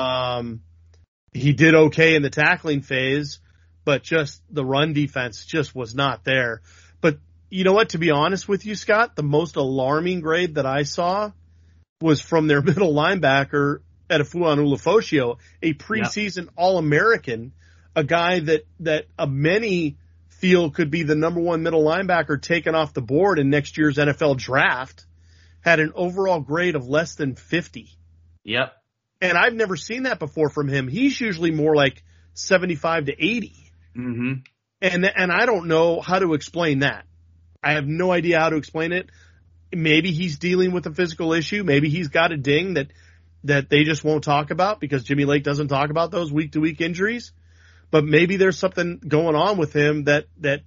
He did okay in the tackling phase, but just the run defense just was not there. But you know what? To be honest with you, Scott, the most alarming grade that I saw was from their middle linebacker, Edefuan Ulofoshio, a preseason All-American, a guy that many feel could be the number 1 middle linebacker taken off the board in next year's NFL draft, had an overall grade of less than 50. Yep. And I've never seen that before from him. He's usually more like 75 to 80. Mm-hmm. And I don't know how to explain that. I have no idea how to explain it. Maybe he's dealing with a physical issue. Maybe he's got a ding that they just won't talk about because Jimmy Lake doesn't talk about those week-to-week injuries. But maybe there's something going on with him that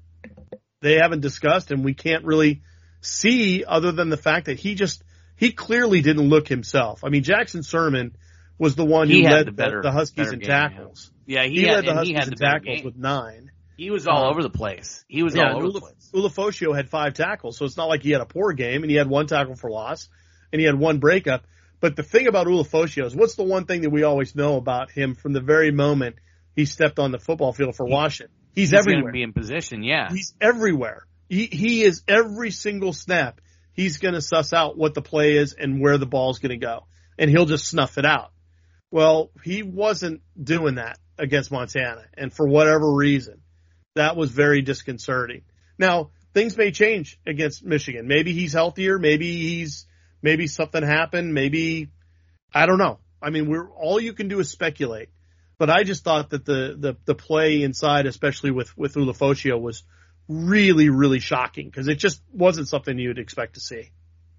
they haven't discussed and we can't really see other than the fact that he clearly didn't look himself. I mean, Jackson Sermon was the one who led the Huskies in tackles. Yeah, he led the Huskies in tackles with 9. He was all over the place. All over the place. Ulofoshio had 5 tackles, so it's not like he had a poor game, and he had 1 tackle for loss, and he had 1 breakup. But the thing about Ulofoshio is, what's the one thing that we always know about him from the very moment he stepped on the football field for Washington? He's everywhere. Going to be in position, yeah. He's everywhere. He is every single snap. He's going to suss out what the play is and where the ball's going to go, and he'll just snuff it out. Well, he wasn't doing that against Montana, and for whatever reason, that was very disconcerting. Now, things may change against Michigan. Maybe he's healthier. Maybe something happened. Maybe, I don't know. I mean, all you can do is speculate. But I just thought that the play inside, especially with Ulofoshio, was really, really shocking because it just wasn't something you'd expect to see.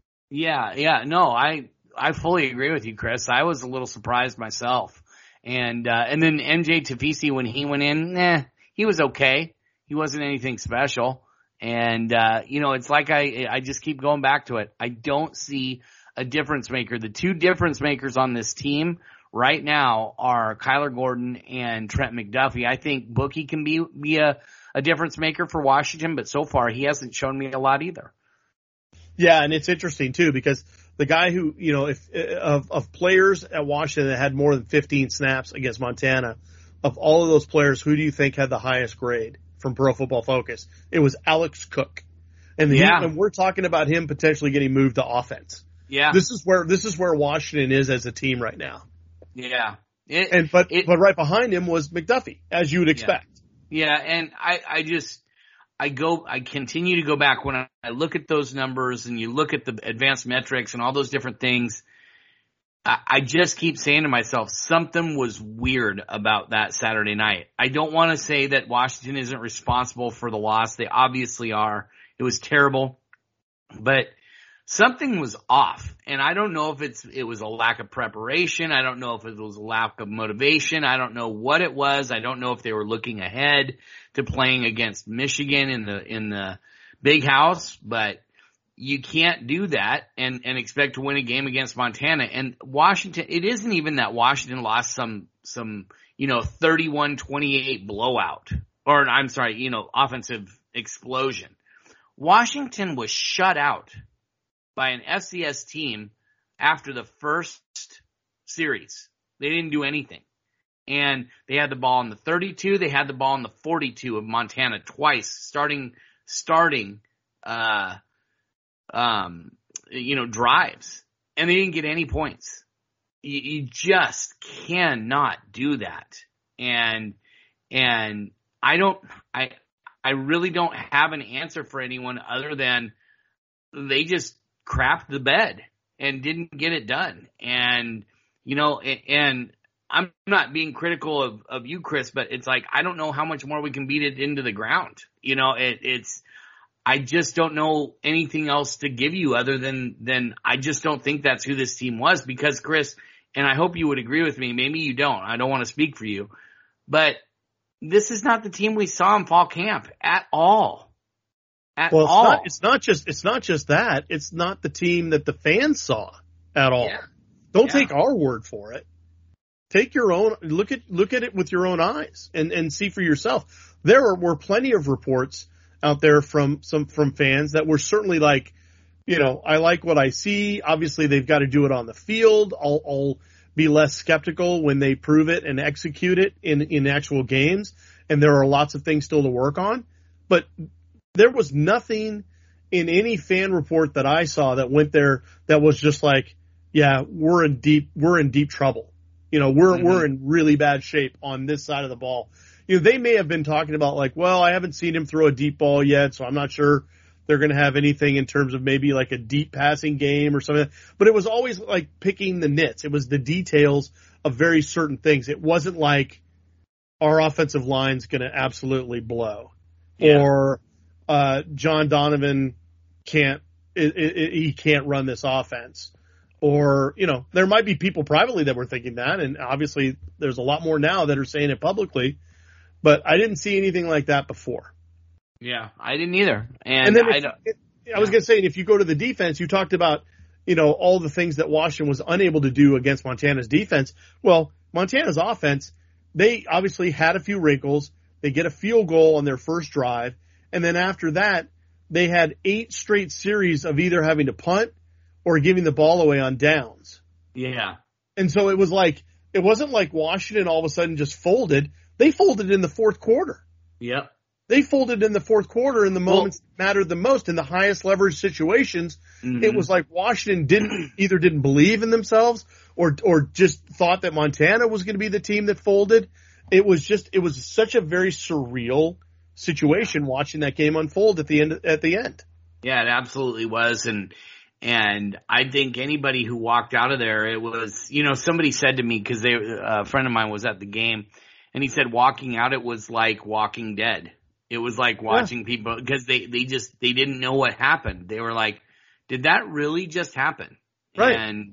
Yeah. No, I fully agree with you, Chris. I was a little surprised myself. And then MJ Tafisi, when he went in, he was okay. He wasn't anything special. And, it's like I just keep going back to it. I don't see a difference maker. The 2 difference makers on this team right now are Kyler Gordon and Trent McDuffie. I think Bookie can be a difference maker for Washington, but so far he hasn't shown me a lot either. Yeah, and it's interesting too because the guy who, of players at Washington that had more than 15 snaps against Montana, of all of those players, who do you think had the highest grade from Pro Football Focus. It was Alex Cook. And we're talking about him potentially getting moved to offense. Yeah. This is where Washington is as a team right now. Yeah. But right behind him was McDuffie, as you would expect. Yeah, and I continue to go back when I look at those numbers and you look at the advanced metrics and all those different things. I just keep saying to myself, something was weird about that Saturday night. I don't want to say that Washington isn't responsible for the loss. They obviously are. It was terrible, but something was off. And I don't know if it was a lack of preparation. I don't know if it was a lack of motivation. I don't know what it was. I don't know if they were looking ahead to playing against Michigan in the big house, but you can't do that and expect to win a game against Montana. And Washington, it isn't even that Washington lost some 31-28 blowout, or I'm sorry, offensive explosion. Washington was shut out by an FCS team after the first series. They didn't do anything. And they had the ball in the 32, they had the ball in the 42 of Montana twice, starting drives, and they didn't get any points. You just cannot do that. And I really don't have an answer for anyone other than they just crapped the bed and didn't get it done. And I'm not being critical of you, Chris, but it's like, I don't know how much more we can beat it into the ground. I just don't know anything else to give you other than I just don't think that's who this team was, because Chris, and I hope you would agree with me, maybe you don't, I don't want to speak for you, but this is not the team we saw in fall camp at all. It's not just that. It's not the team that the fans saw at all. Yeah. Don't take our word for it. Take your own, look at it with your own eyes and see for yourself. There were plenty of reports out there from fans that were certainly like, I like what I see. Obviously, they've got to do it on the field. I'll be less skeptical when they prove it and execute it in actual games. And there are lots of things still to work on. But there was nothing in any fan report that I saw that went there that was just like, yeah, we're in deep trouble. We're in really bad shape on this side of the ball. They may have been talking about like, well, I haven't seen him throw a deep ball yet, so I'm not sure they're going to have anything in terms of maybe like a deep passing game or something. But it was always like picking the nits. It was the details of very certain things. It wasn't like our offensive line's going to absolutely blow, or John Donovan can't run this offense. Or, there might be people privately that were thinking that, and obviously there's a lot more now that are saying it publicly. But I didn't see anything like that before. Yeah, I didn't either. And then I was going to say, if you go to the defense, you talked about, all the things that Washington was unable to do against Montana's defense. Well, Montana's offense, they obviously had a few wrinkles. They get a field goal on their first drive. And then after that, they had 8 straight series of either having to punt or giving the ball away on downs. Yeah. And so it wasn't like Washington all of a sudden just folded. They folded in the fourth quarter. Yep. They folded in the fourth quarter in the moments that mattered the most, in the highest leverage situations. Mm-hmm. It was like Washington didn't believe in themselves or just thought that Montana was going to be the team that folded. It was such a very surreal situation watching that game unfold at the end. Yeah, it absolutely was. And I think anybody who walked out of there, it was, somebody said to me, because a friend of mine was at the game, and he said walking out, it was like Walking Dead. It was like watching people, because they didn't know what happened. They were like, did that really just happen? Right.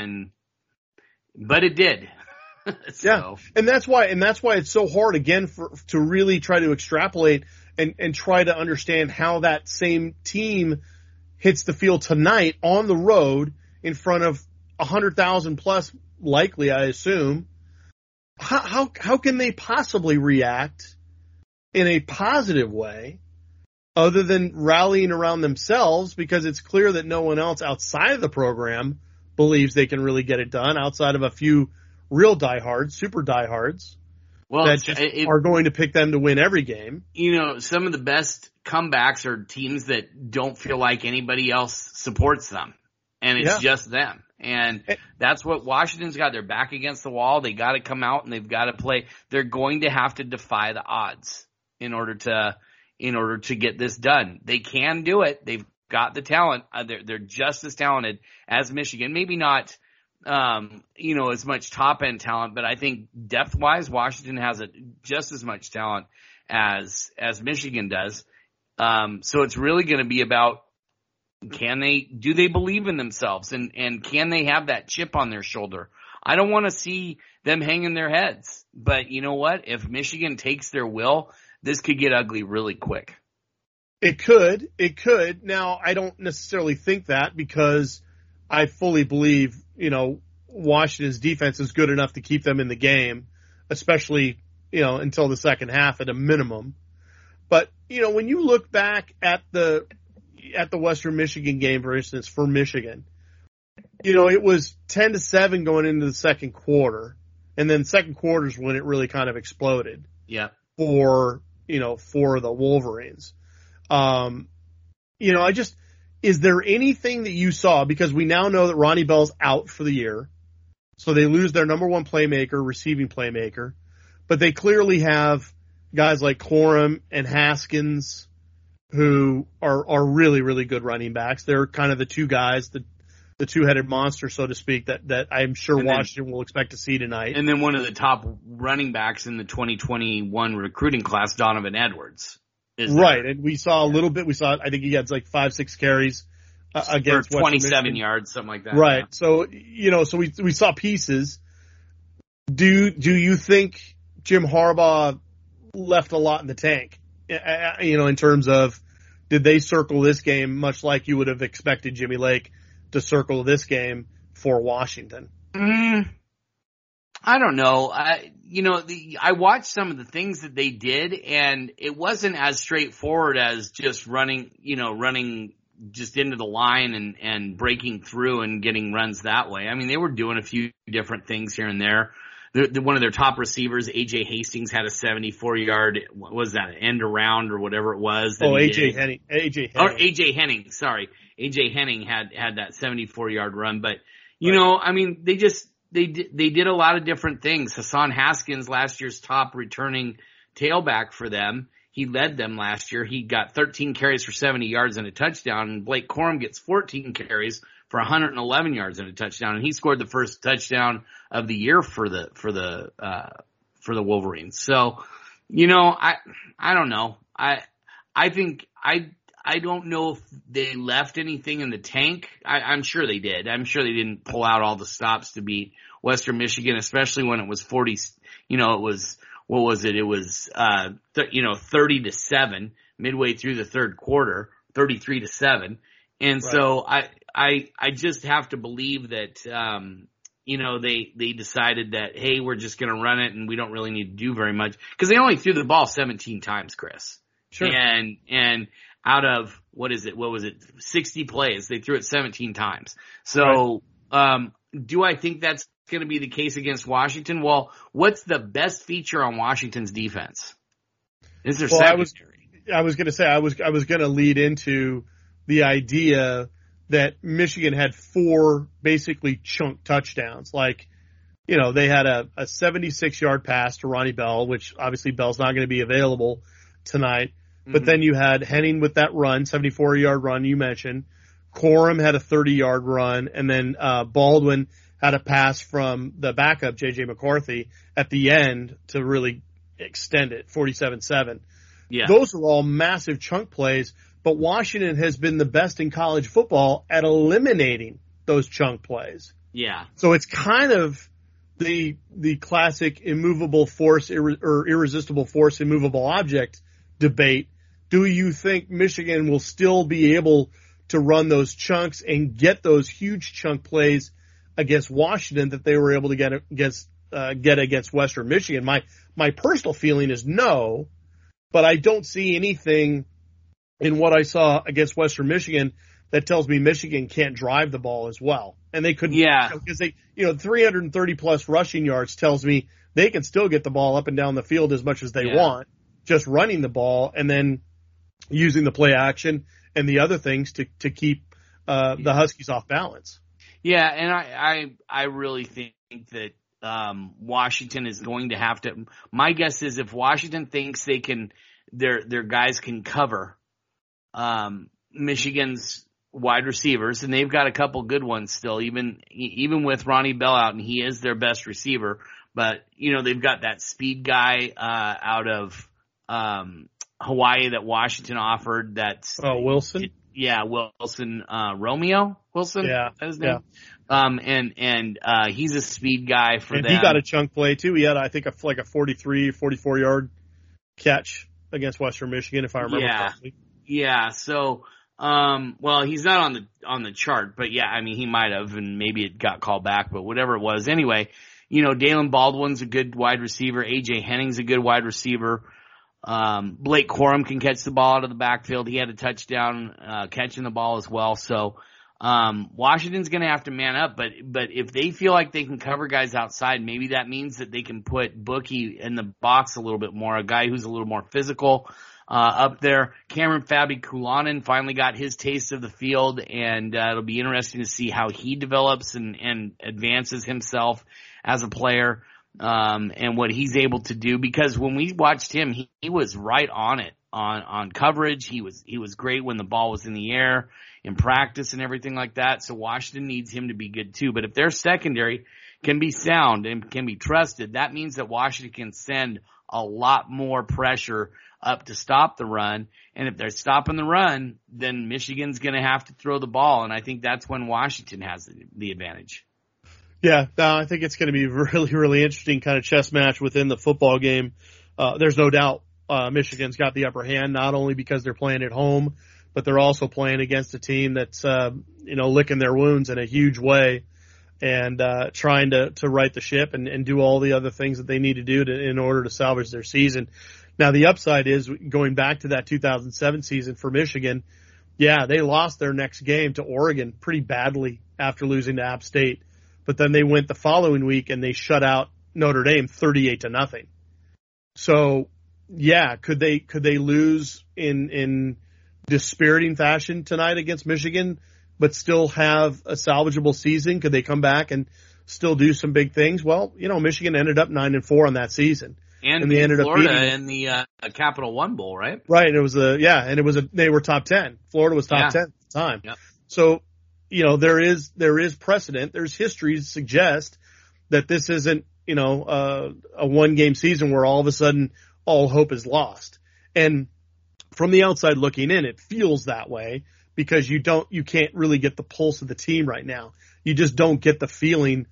But it did. So. Yeah. And that's why it's so hard again to really try to extrapolate and try to understand how that same team hits the field tonight on the road in front of 100,000 plus, likely, I assume. How can they possibly react in a positive way other than rallying around themselves? Because it's clear that no one else outside of the program believes they can really get it done, outside of a few real diehards, super diehards. that just are going to pick them to win every game. You know, some of the best comebacks are teams that don't feel like anybody else supports them, and it's just them. And that's what Washington's got. They're back against the wall. They got to come out and they've got to play. They're going to have to defy the odds in order to get this done. They can do it. They've got the talent. They're just as talented as Michigan. Maybe not, as much top end talent, but I think depth wise, Washington has just as much talent as Michigan does. So it's really going to be about, do they believe in themselves and can they have that chip on their shoulder? I don't want to see them hanging their heads, but you know what? If Michigan takes their will, this could get ugly really quick. It could. Now, I don't necessarily think that because I fully believe, Washington's defense is good enough to keep them in the game, especially, until the second half at a minimum. But, when you look back at the Western Michigan game, for instance, for Michigan, it was 10-7 going into the second quarter, and then second quarter is when it really kind of exploded. Yeah. For the Wolverines. Is there anything that you saw, because we now know that Ronnie Bell's out for the year, so they lose their number one playmaker, receiving playmaker, but they clearly have guys like Corum and Haskins who are really, really good running backs. They're kind of the two guys, the two-headed monster, so to speak, that I'm sure Washington will expect to see tonight. And then one of the top running backs in the 2021 recruiting class, Donovan Edwards. Right, and we saw a little bit. I think he had like 5-6 carries against for 27 yards, something like that. Right. Yeah. So we saw pieces. Do you think Jim Harbaugh left a lot in the tank? In terms of, did they circle this game much like you would have expected Jimmy Lake to circle this game for Washington? I don't know. I watched some of the things that they did, and it wasn't as straightforward as just running just into the line and breaking through and getting runs that way. I mean, they were doing a few different things here and there. One of their top receivers, A.J. Hastings, had a 74-yard, what was that, an end around or whatever it was. A.J. Henning. A.J. Henning, sorry. A.J. Henning had that 74-yard run. But, they did a lot of different things. Hassan Haskins, last year's top returning tailback for them, he led them last year. He got 13 carries for 70 yards and a touchdown, and Blake Corum gets 14 carries for 111 yards and a touchdown, and he scored the first touchdown of the year for the Wolverines. So, I don't know. I think I don't know if they left anything in the tank. I'm sure they did. I'm sure they didn't pull out all the stops to beat Western Michigan, especially when it was 40. What was it? It was 30-7 midway through the third quarter, 33-7, and right. So I just have to believe that they decided that, hey, we're just going to run it and we don't really need to do very much, because they only threw the ball 17 times, Chris. Sure. And out of, what was it, 60 plays, they threw it 17 times. So, right. Do I think that's going to be the case against Washington? Well, what's the best feature on Washington's defense? Is there secondary? I was going to say, I was going to lead into the idea that Michigan had 4 basically chunk touchdowns. Like, they had a 76-yard pass to Ronnie Bell, which obviously Bell's not going to be available tonight. But then you had Henning with that run, 74-yard run you mentioned. Corum had a 30-yard run, and then Baldwin had a pass from the backup, J.J. McCarthy, at the end to really extend it, 47-7. Yeah. Those are all massive chunk plays, but Washington has been the best in college football at eliminating those chunk plays. Yeah. So it's kind of the classic immovable force or irresistible force, immovable object debate. Do you think Michigan will still be able to run those chunks and get those huge chunk plays against Washington that they were able to get against Western Michigan? My personal feeling is no, but I don't see anything in what I saw against Western Michigan that tells me Michigan can't drive the ball as well. And they couldn't, because they, 330 plus rushing yards tells me they can still get the ball up and down the field as much as they want, just running the ball and then using the play action and the other things to keep the Huskies off balance. Yeah, and I really think that Washington is going to have to. My guess is if Washington thinks they can, their guys can cover Michigan's wide receivers, and they've got a couple good ones still, even with Ronnie Bell out, and he is their best receiver. But they've got that speed guy out of Hawaii that Washington offered. That's Wilson. Yeah, Wilson, Romeo Wilson. Yeah, that's his name. Yeah. He's a speed guy for them. He got a chunk play too. He had, I think, a 44 yard catch against Western Michigan, if I remember correctly. Yeah. So, he's not on the chart, but yeah, I mean, he might have, and maybe it got called back, but whatever it was. Anyway, Dalen Baldwin's a good wide receiver. AJ Henning's a good wide receiver. Blake Corum can catch the ball out of the backfield. He had a touchdown, catching the ball as well. So, Washington's going to have to man up, but if they feel like they can cover guys outside, maybe that means that they can put Bookie in the box a little bit more, a guy who's a little more physical, up there. Cameron Fabi-Kulanen finally got his taste of the field, and it'll be interesting to see how he develops and advances himself as a player. And what he's able to do, because when we watched him, he was right on it on coverage. He was great when the ball was in the air in practice and everything like that. So Washington needs him to be good too. But if their secondary can be sound and can be trusted, that means that Washington can send a lot more pressure up to stop the run. And if they're stopping the run, then Michigan's going to have to throw the ball. And I think that's when Washington has the advantage. Yeah, I think it's going to be a really, really interesting kind of chess match within the football game. There's no doubt Michigan's got the upper hand, not only because they're playing at home, but they're also playing against a team that's, licking their wounds in a huge way and trying to right the ship and do all the other things that they need to do in order to salvage their season. Now, the upside is going back to that 2007 season for Michigan. Yeah, they lost their next game to Oregon pretty badly after losing to App State. But then they went the following week and they shut out Notre Dame 38-0. So, yeah, could they lose in dispiriting fashion tonight against Michigan, but still have a salvageable season? Could they come back and still do some big things? Well, Michigan ended up 9-4 on that season. And they ended Florida up beating in the Capital One Bowl, right? Right, and they were top 10. Florida was top 10 at the time. Yep. So, there is precedent. There's history to suggest that this isn't, a one-game season where all of a sudden all hope is lost. And from the outside looking in, it feels that way because you can't really get the pulse of the team right now. You just don't get the feeling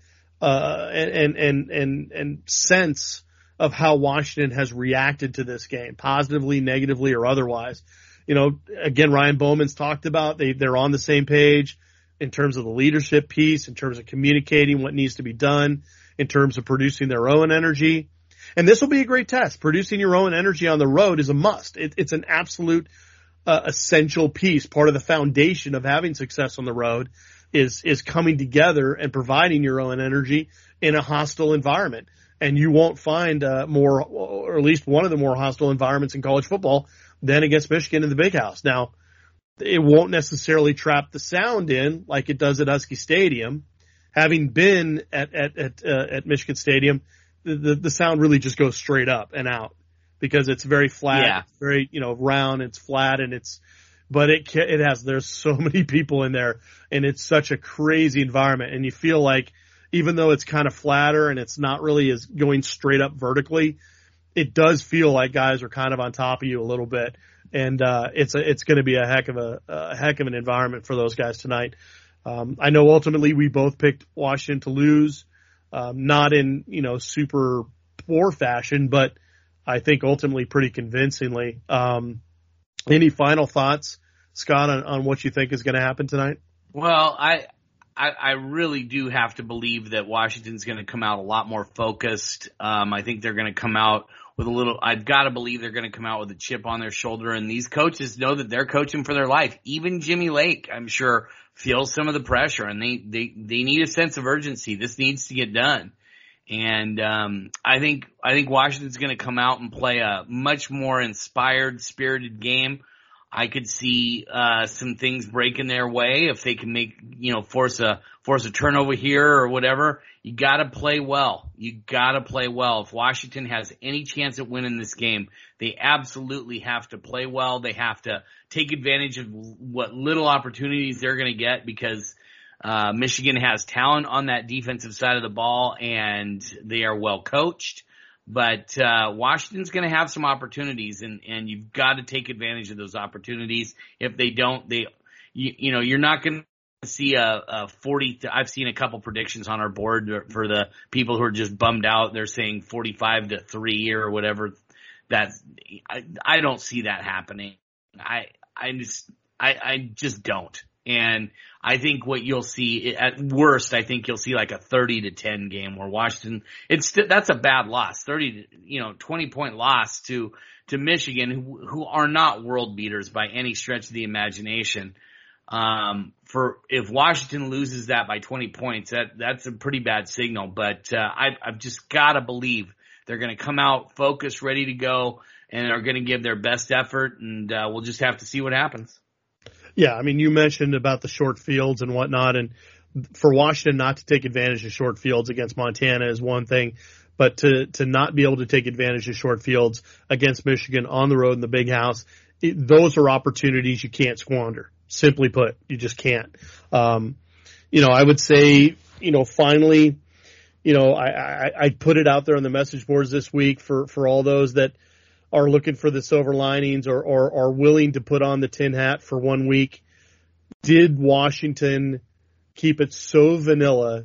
and sense of how Washington has reacted to this game, positively, negatively, or otherwise. Again, Ryan Bowman's talked about they're on the same page in terms of the leadership piece, in terms of communicating what needs to be done, in terms of producing their own energy. And this will be a great test. Producing your own energy on the road is a must. It's an absolute essential piece. Part of the foundation of having success on the road is coming together and providing your own energy in a hostile environment. And you won't find more, or at least one of the more hostile environments in college football than against Michigan in the Big House. Now, it won't necessarily trap the sound in like it does at Husky Stadium. Having been at Michigan Stadium, the sound really just goes straight up and out because it's very flat, It's very round, it's flat, and there's so many people in there, and it's such a crazy environment, and you feel like even though it's kind of flatter and it's not really as going straight up vertically, it does feel like guys are kind of on top of you a little bit. And it's going to be a heck of an environment for those guys tonight. I know ultimately we both picked Washington to lose, not in super poor fashion, but I think ultimately pretty convincingly. Any final thoughts, Scott, on what you think is going to happen tonight? Well, I really do have to believe that Washington's going to come out a lot more focused. I think they're going to come out with I've got to believe they're going to come out with a chip on their shoulder, and these coaches know that they're coaching for their life. Even Jimmy Lake, I'm sure, feels some of the pressure, and they need a sense of urgency. This needs to get done. And I think Washington's going to come out and play a much more inspired, spirited game. I could see some things breaking their way if they can make, force a turnover here or whatever. You got to play well. You got to play well. If Washington has any chance at winning this game, they absolutely have to play well. They have to take advantage of what little opportunities they're going to get, because Michigan has talent on that defensive side of the ball and they are well coached. But Washington's going to have some opportunities, and you've got to take advantage of those opportunities. If they don't, you're not going to see a 40. I've seen a couple predictions on our board for the people who are just bummed out. They're saying 45-3 or whatever. I don't see that happening. I just don't. And I think what you'll see, at worst, I think you'll see like a 30-10 game where Washington, that's a bad loss. 20-point loss to Michigan, who are not world beaters by any stretch of the imagination. If Washington loses that by 20 points, that's a pretty bad signal. But I've just got to believe they're going to come out focused, ready to go, and are going to give their best effort, and we'll just have to see what happens. Yeah, I mean, you mentioned about the short fields and whatnot, and for Washington not to take advantage of short fields against Montana is one thing, but to not be able to take advantage of short fields against Michigan on the road in the Big House, those are opportunities you can't squander. Simply put, you just can't. I would say, finally, I put it out there on the message boards this week for all those that are looking for the silver linings or are willing to put on the tin hat for 1 week. Did Washington keep it so vanilla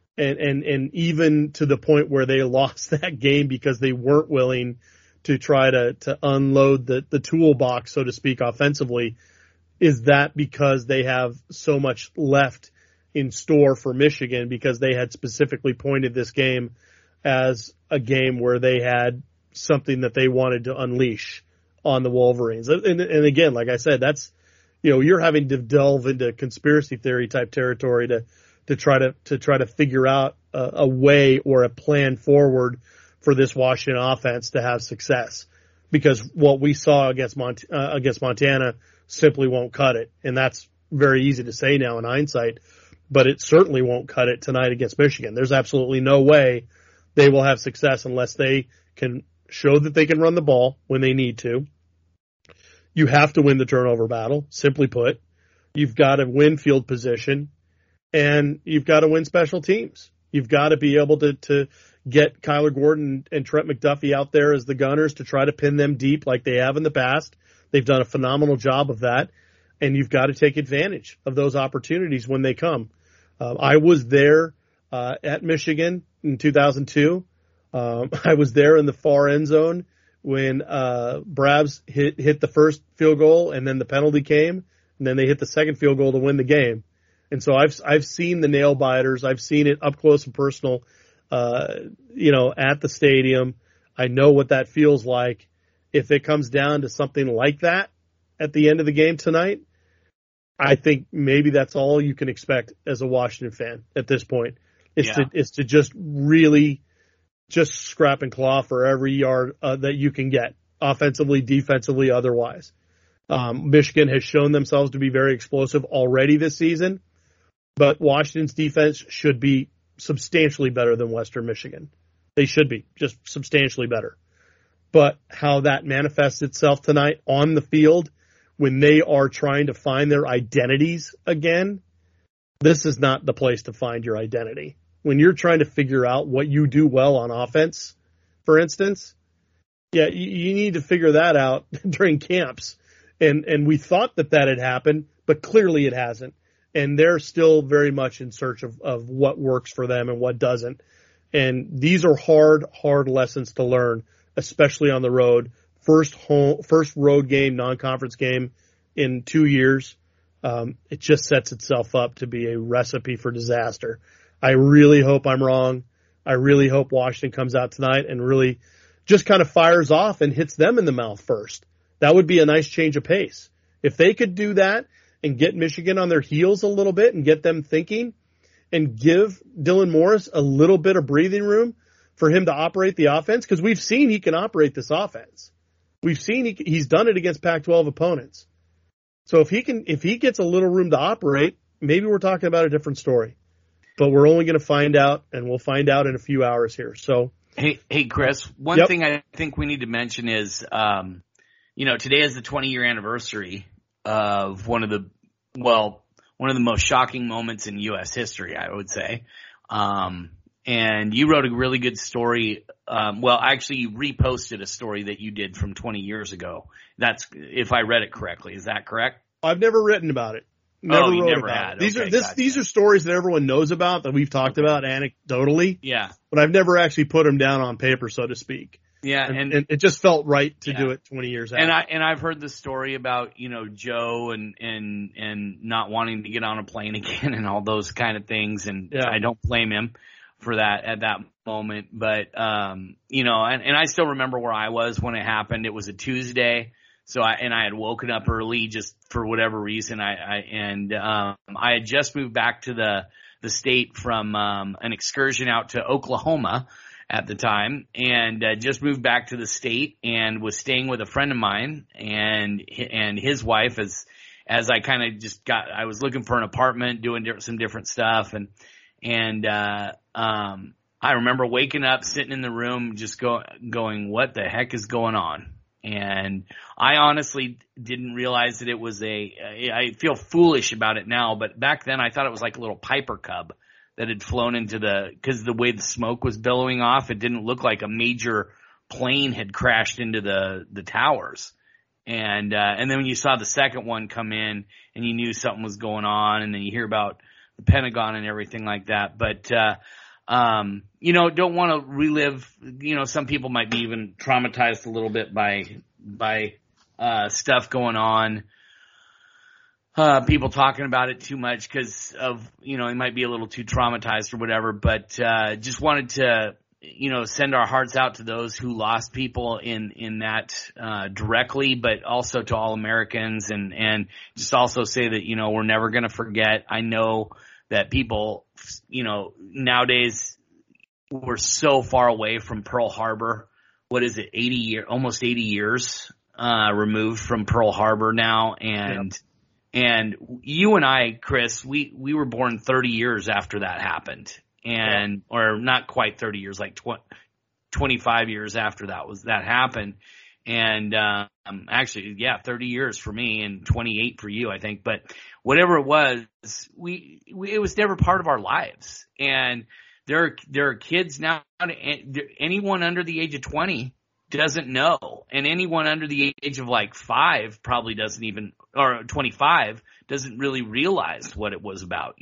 and even to the point where they lost that game because they weren't willing to try to unload the toolbox, so to speak, offensively? Is that because they have so much left in store for Michigan, because they had specifically pointed this game as a game where they had something that they wanted to unleash on the Wolverines? And again, like I said, that's, you're having to delve into conspiracy theory type territory to try to figure out a way or a plan forward for this Washington offense to have success, because what we saw against Montana simply won't cut it. And that's very easy to say now in hindsight, but it certainly won't cut it tonight against Michigan. There's absolutely no way they will have success unless they can show that they can run the ball when they need to. You have to win the turnover battle, simply put. You've got to win field position, and you've got to win special teams. You've got to be able to get Kyler Gordon and Trent McDuffie out there as the gunners to try to pin them deep like they have in the past. They've done a phenomenal job of that, and you've got to take advantage of those opportunities when they come. I was there at Michigan in 2002. I was there in the far end zone when Brabs hit the first field goal, and then the penalty came, and then they hit the second field goal to win the game. And so I've seen the nail biters. I've seen it up close and personal, at the stadium. I know what that feels like. If it comes down to something like that at the end of the game tonight, I think maybe that's all you can expect as a Washington fan at this point. It's to just really just scrap and claw for every yard that you can get, offensively, defensively, otherwise. Michigan has shown themselves to be very explosive already this season, but Washington's defense should be substantially better than Western Michigan. They should be, just substantially better. But how that manifests itself tonight on the field when they are trying to find their identities again, this is not the place to find your identity. When you're trying to figure out what you do well on offense, for instance, you need to figure that out during camps. And we thought that had happened, but clearly it hasn't. And they're still very much in search of what works for them and what doesn't. And these are hard lessons to learn, especially on the road. First road game, non-conference game in 2 years. It just sets itself up to be a recipe for disaster. I really hope I'm wrong. I really hope Washington comes out tonight and really just kind of fires off and hits them in the mouth first. That would be a nice change of pace. If they could do that and get Michigan on their heels a little bit and get them thinking and give Dylan Morris a little bit of breathing room, for him to operate the offense, because we've seen he can operate this offense. We've seen he's done it against Pac-12 opponents. So if he gets a little room to operate, maybe we're talking about a different story. But we're only going to find out, and we'll find out in a few hours here. So, hey, Chris. One thing I think we need to mention is, today is the 20-year anniversary of one of the most shocking moments in U.S. history, I would say. And you wrote a really good story. Actually, you reposted a story that you did from 20 years ago. That's, if I read it correctly. Is that correct? I've never written about it. Never had. These are stories that everyone knows about, that we've talked about anecdotally. Yeah. But I've never actually put them down on paper, so to speak. Yeah, and it just felt right to do it 20 years after. And I've heard the story about, Joe and not wanting to get on a plane again and all those kind of things, and I don't blame him for that at that moment. But and I still remember where I was when it happened. It was a Tuesday. So I had woken up early just for whatever reason. I had just moved back to the state from an excursion out to Oklahoma at the time, and just moved back to the state and was staying with a friend of mine and his wife as I kind of I was looking for an apartment, doing some different stuff, and I remember waking up, sitting in the room, just going, what the heck is going on? And I honestly didn't realize that it was I feel foolish about it now, but back then I thought it was like a little Piper Cub that had flown into because the way the smoke was billowing off, it didn't look like a major plane had crashed into the towers. And then when you saw the second one come in and you knew something was going on, and then you hear about the Pentagon and everything like that. But, don't want to relive, some people might be even traumatized a little bit by stuff going on. People talking about it too much because of, it might be a little too traumatized or whatever, but, just wanted to, send our hearts out to those who lost people in that, directly, but also to all Americans, and just also say that, we're never going to forget. I know that people, nowadays we're so far away from Pearl Harbor. What is it? Almost 80 years, removed from Pearl Harbor now. And you and I, Chris, we were born 30 years after that happened, or not quite 30 years, like 25 years after that happened. And, actually, 30 years for me and 28 for you, I think. But whatever it was, it was never part of our lives. And there are kids now, anyone under the age of 20 doesn't know. And anyone under the age of like 5 probably doesn't even, or 25 doesn't really realize what it was about,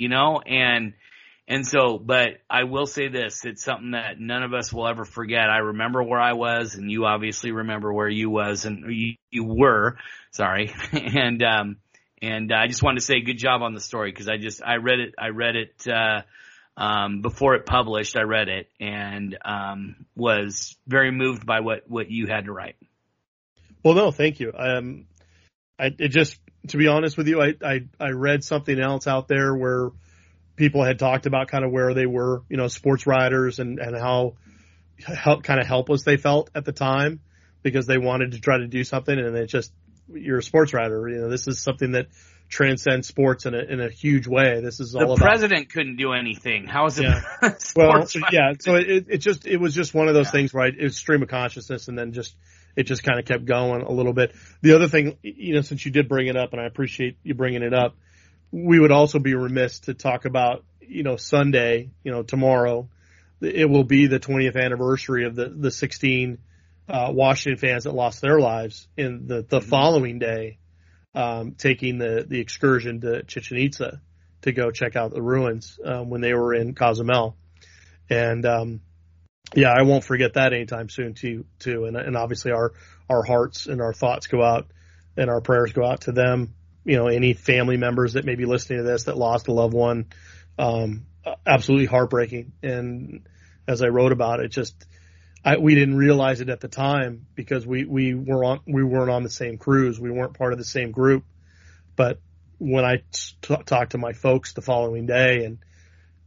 And so, but I will say this, it's something that none of us will ever forget. I remember where I was, and you obviously remember where you was, and you were, sorry. And I just wanted to say good job on the story, because I read it, before it published. I read it and, was very moved by what you had to write. Well, no, thank you. To be honest with you, I read something else out there where people had talked about kind of where they were, sports writers and how kind of helpless they felt at the time because they wanted to try to do something. And you're a sports writer. This is something that transcends sports in a huge way. This is all about. The president couldn't do anything. How is it? Yeah. Well, yeah. So it was just one of those things, right? It was stream of consciousness, and then it just kind of kept going a little bit. The other thing, since you did bring it up, and I appreciate you bringing it up, we would also be remiss to talk about, Sunday, tomorrow. It will be the 20th anniversary of the 16 Washington fans that lost their lives in the following day, taking the excursion to Chichen Itza to go check out the ruins when they were in Cozumel. And I won't forget that anytime soon too. And obviously our hearts and our thoughts go out and our prayers go out to them. Any family members that may be listening to this that lost a loved one, absolutely heartbreaking. And as I wrote about it, we didn't realize it at the time because we weren't on the same cruise. We weren't part of the same group. But when I talked to my folks the following day, and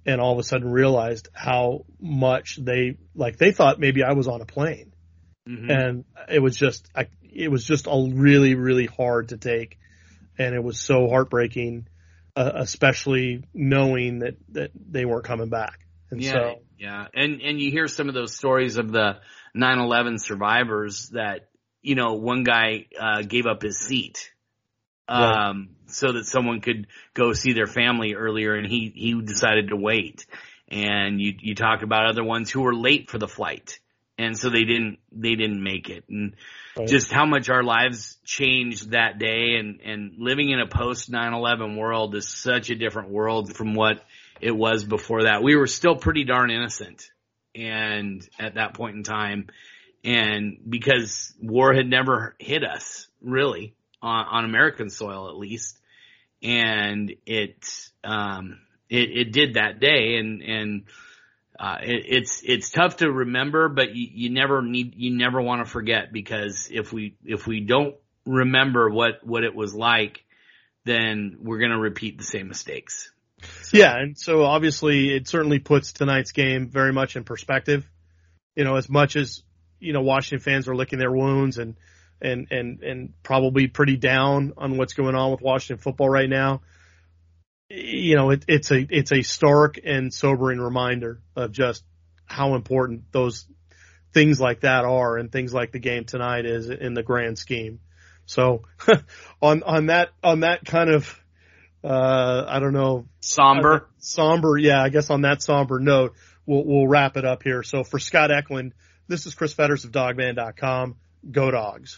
and all of a sudden realized how much they thought maybe I was on a plane. Mm-hmm. And it was just a really, really hard to take. And it was so heartbreaking, especially knowing that they weren't coming back. And yeah. And you hear some of those stories of the 9/11 survivors that, one guy, gave up his seat, so that someone could go see their family earlier, and he decided to wait. And you talk about other ones who were late for the flight, and so they didn't make it. And just how much our lives changed that day, and living in a post 9/11 world is such a different world from what it was before that. We were still pretty darn innocent, and at that point in time, and because war had never hit us really on American soil, at least, and it did that day, and it's tough to remember, but you never want to forget, because if we don't remember what it was like, then we're going to repeat the same mistakes. So. Yeah. And so obviously it certainly puts tonight's game very much in perspective, as much as, Washington fans are licking their wounds and probably pretty down on what's going on with Washington football right now. It's a stark and sobering reminder of just how important those things like that are, and things like the game tonight is in the grand scheme. So on that kind of, I don't know. Somber. Yeah. I guess on that somber note, we'll wrap it up here. So for Scott Eklund, this is Chris Fetters of Dogman.com. Go Dogs.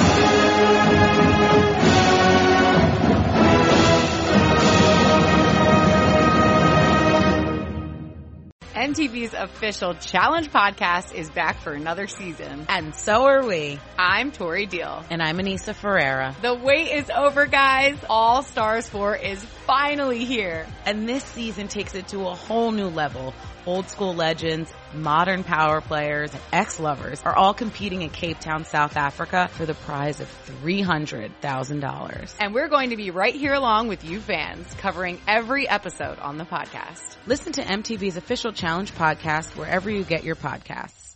MTV's official Challenge podcast is back for another season. And so are we. I'm Tori Deal. And I'm Anissa Ferreira. The wait is over, guys. All Stars 4 is finally here. And this season takes it to a whole new level. Old school legends, modern power players, and ex-lovers are all competing in Cape Town, South Africa for the prize of $300,000. And we're going to be right here along with you fans, covering every episode on the podcast. Listen to MTV's official Challenge podcast wherever you get your podcasts.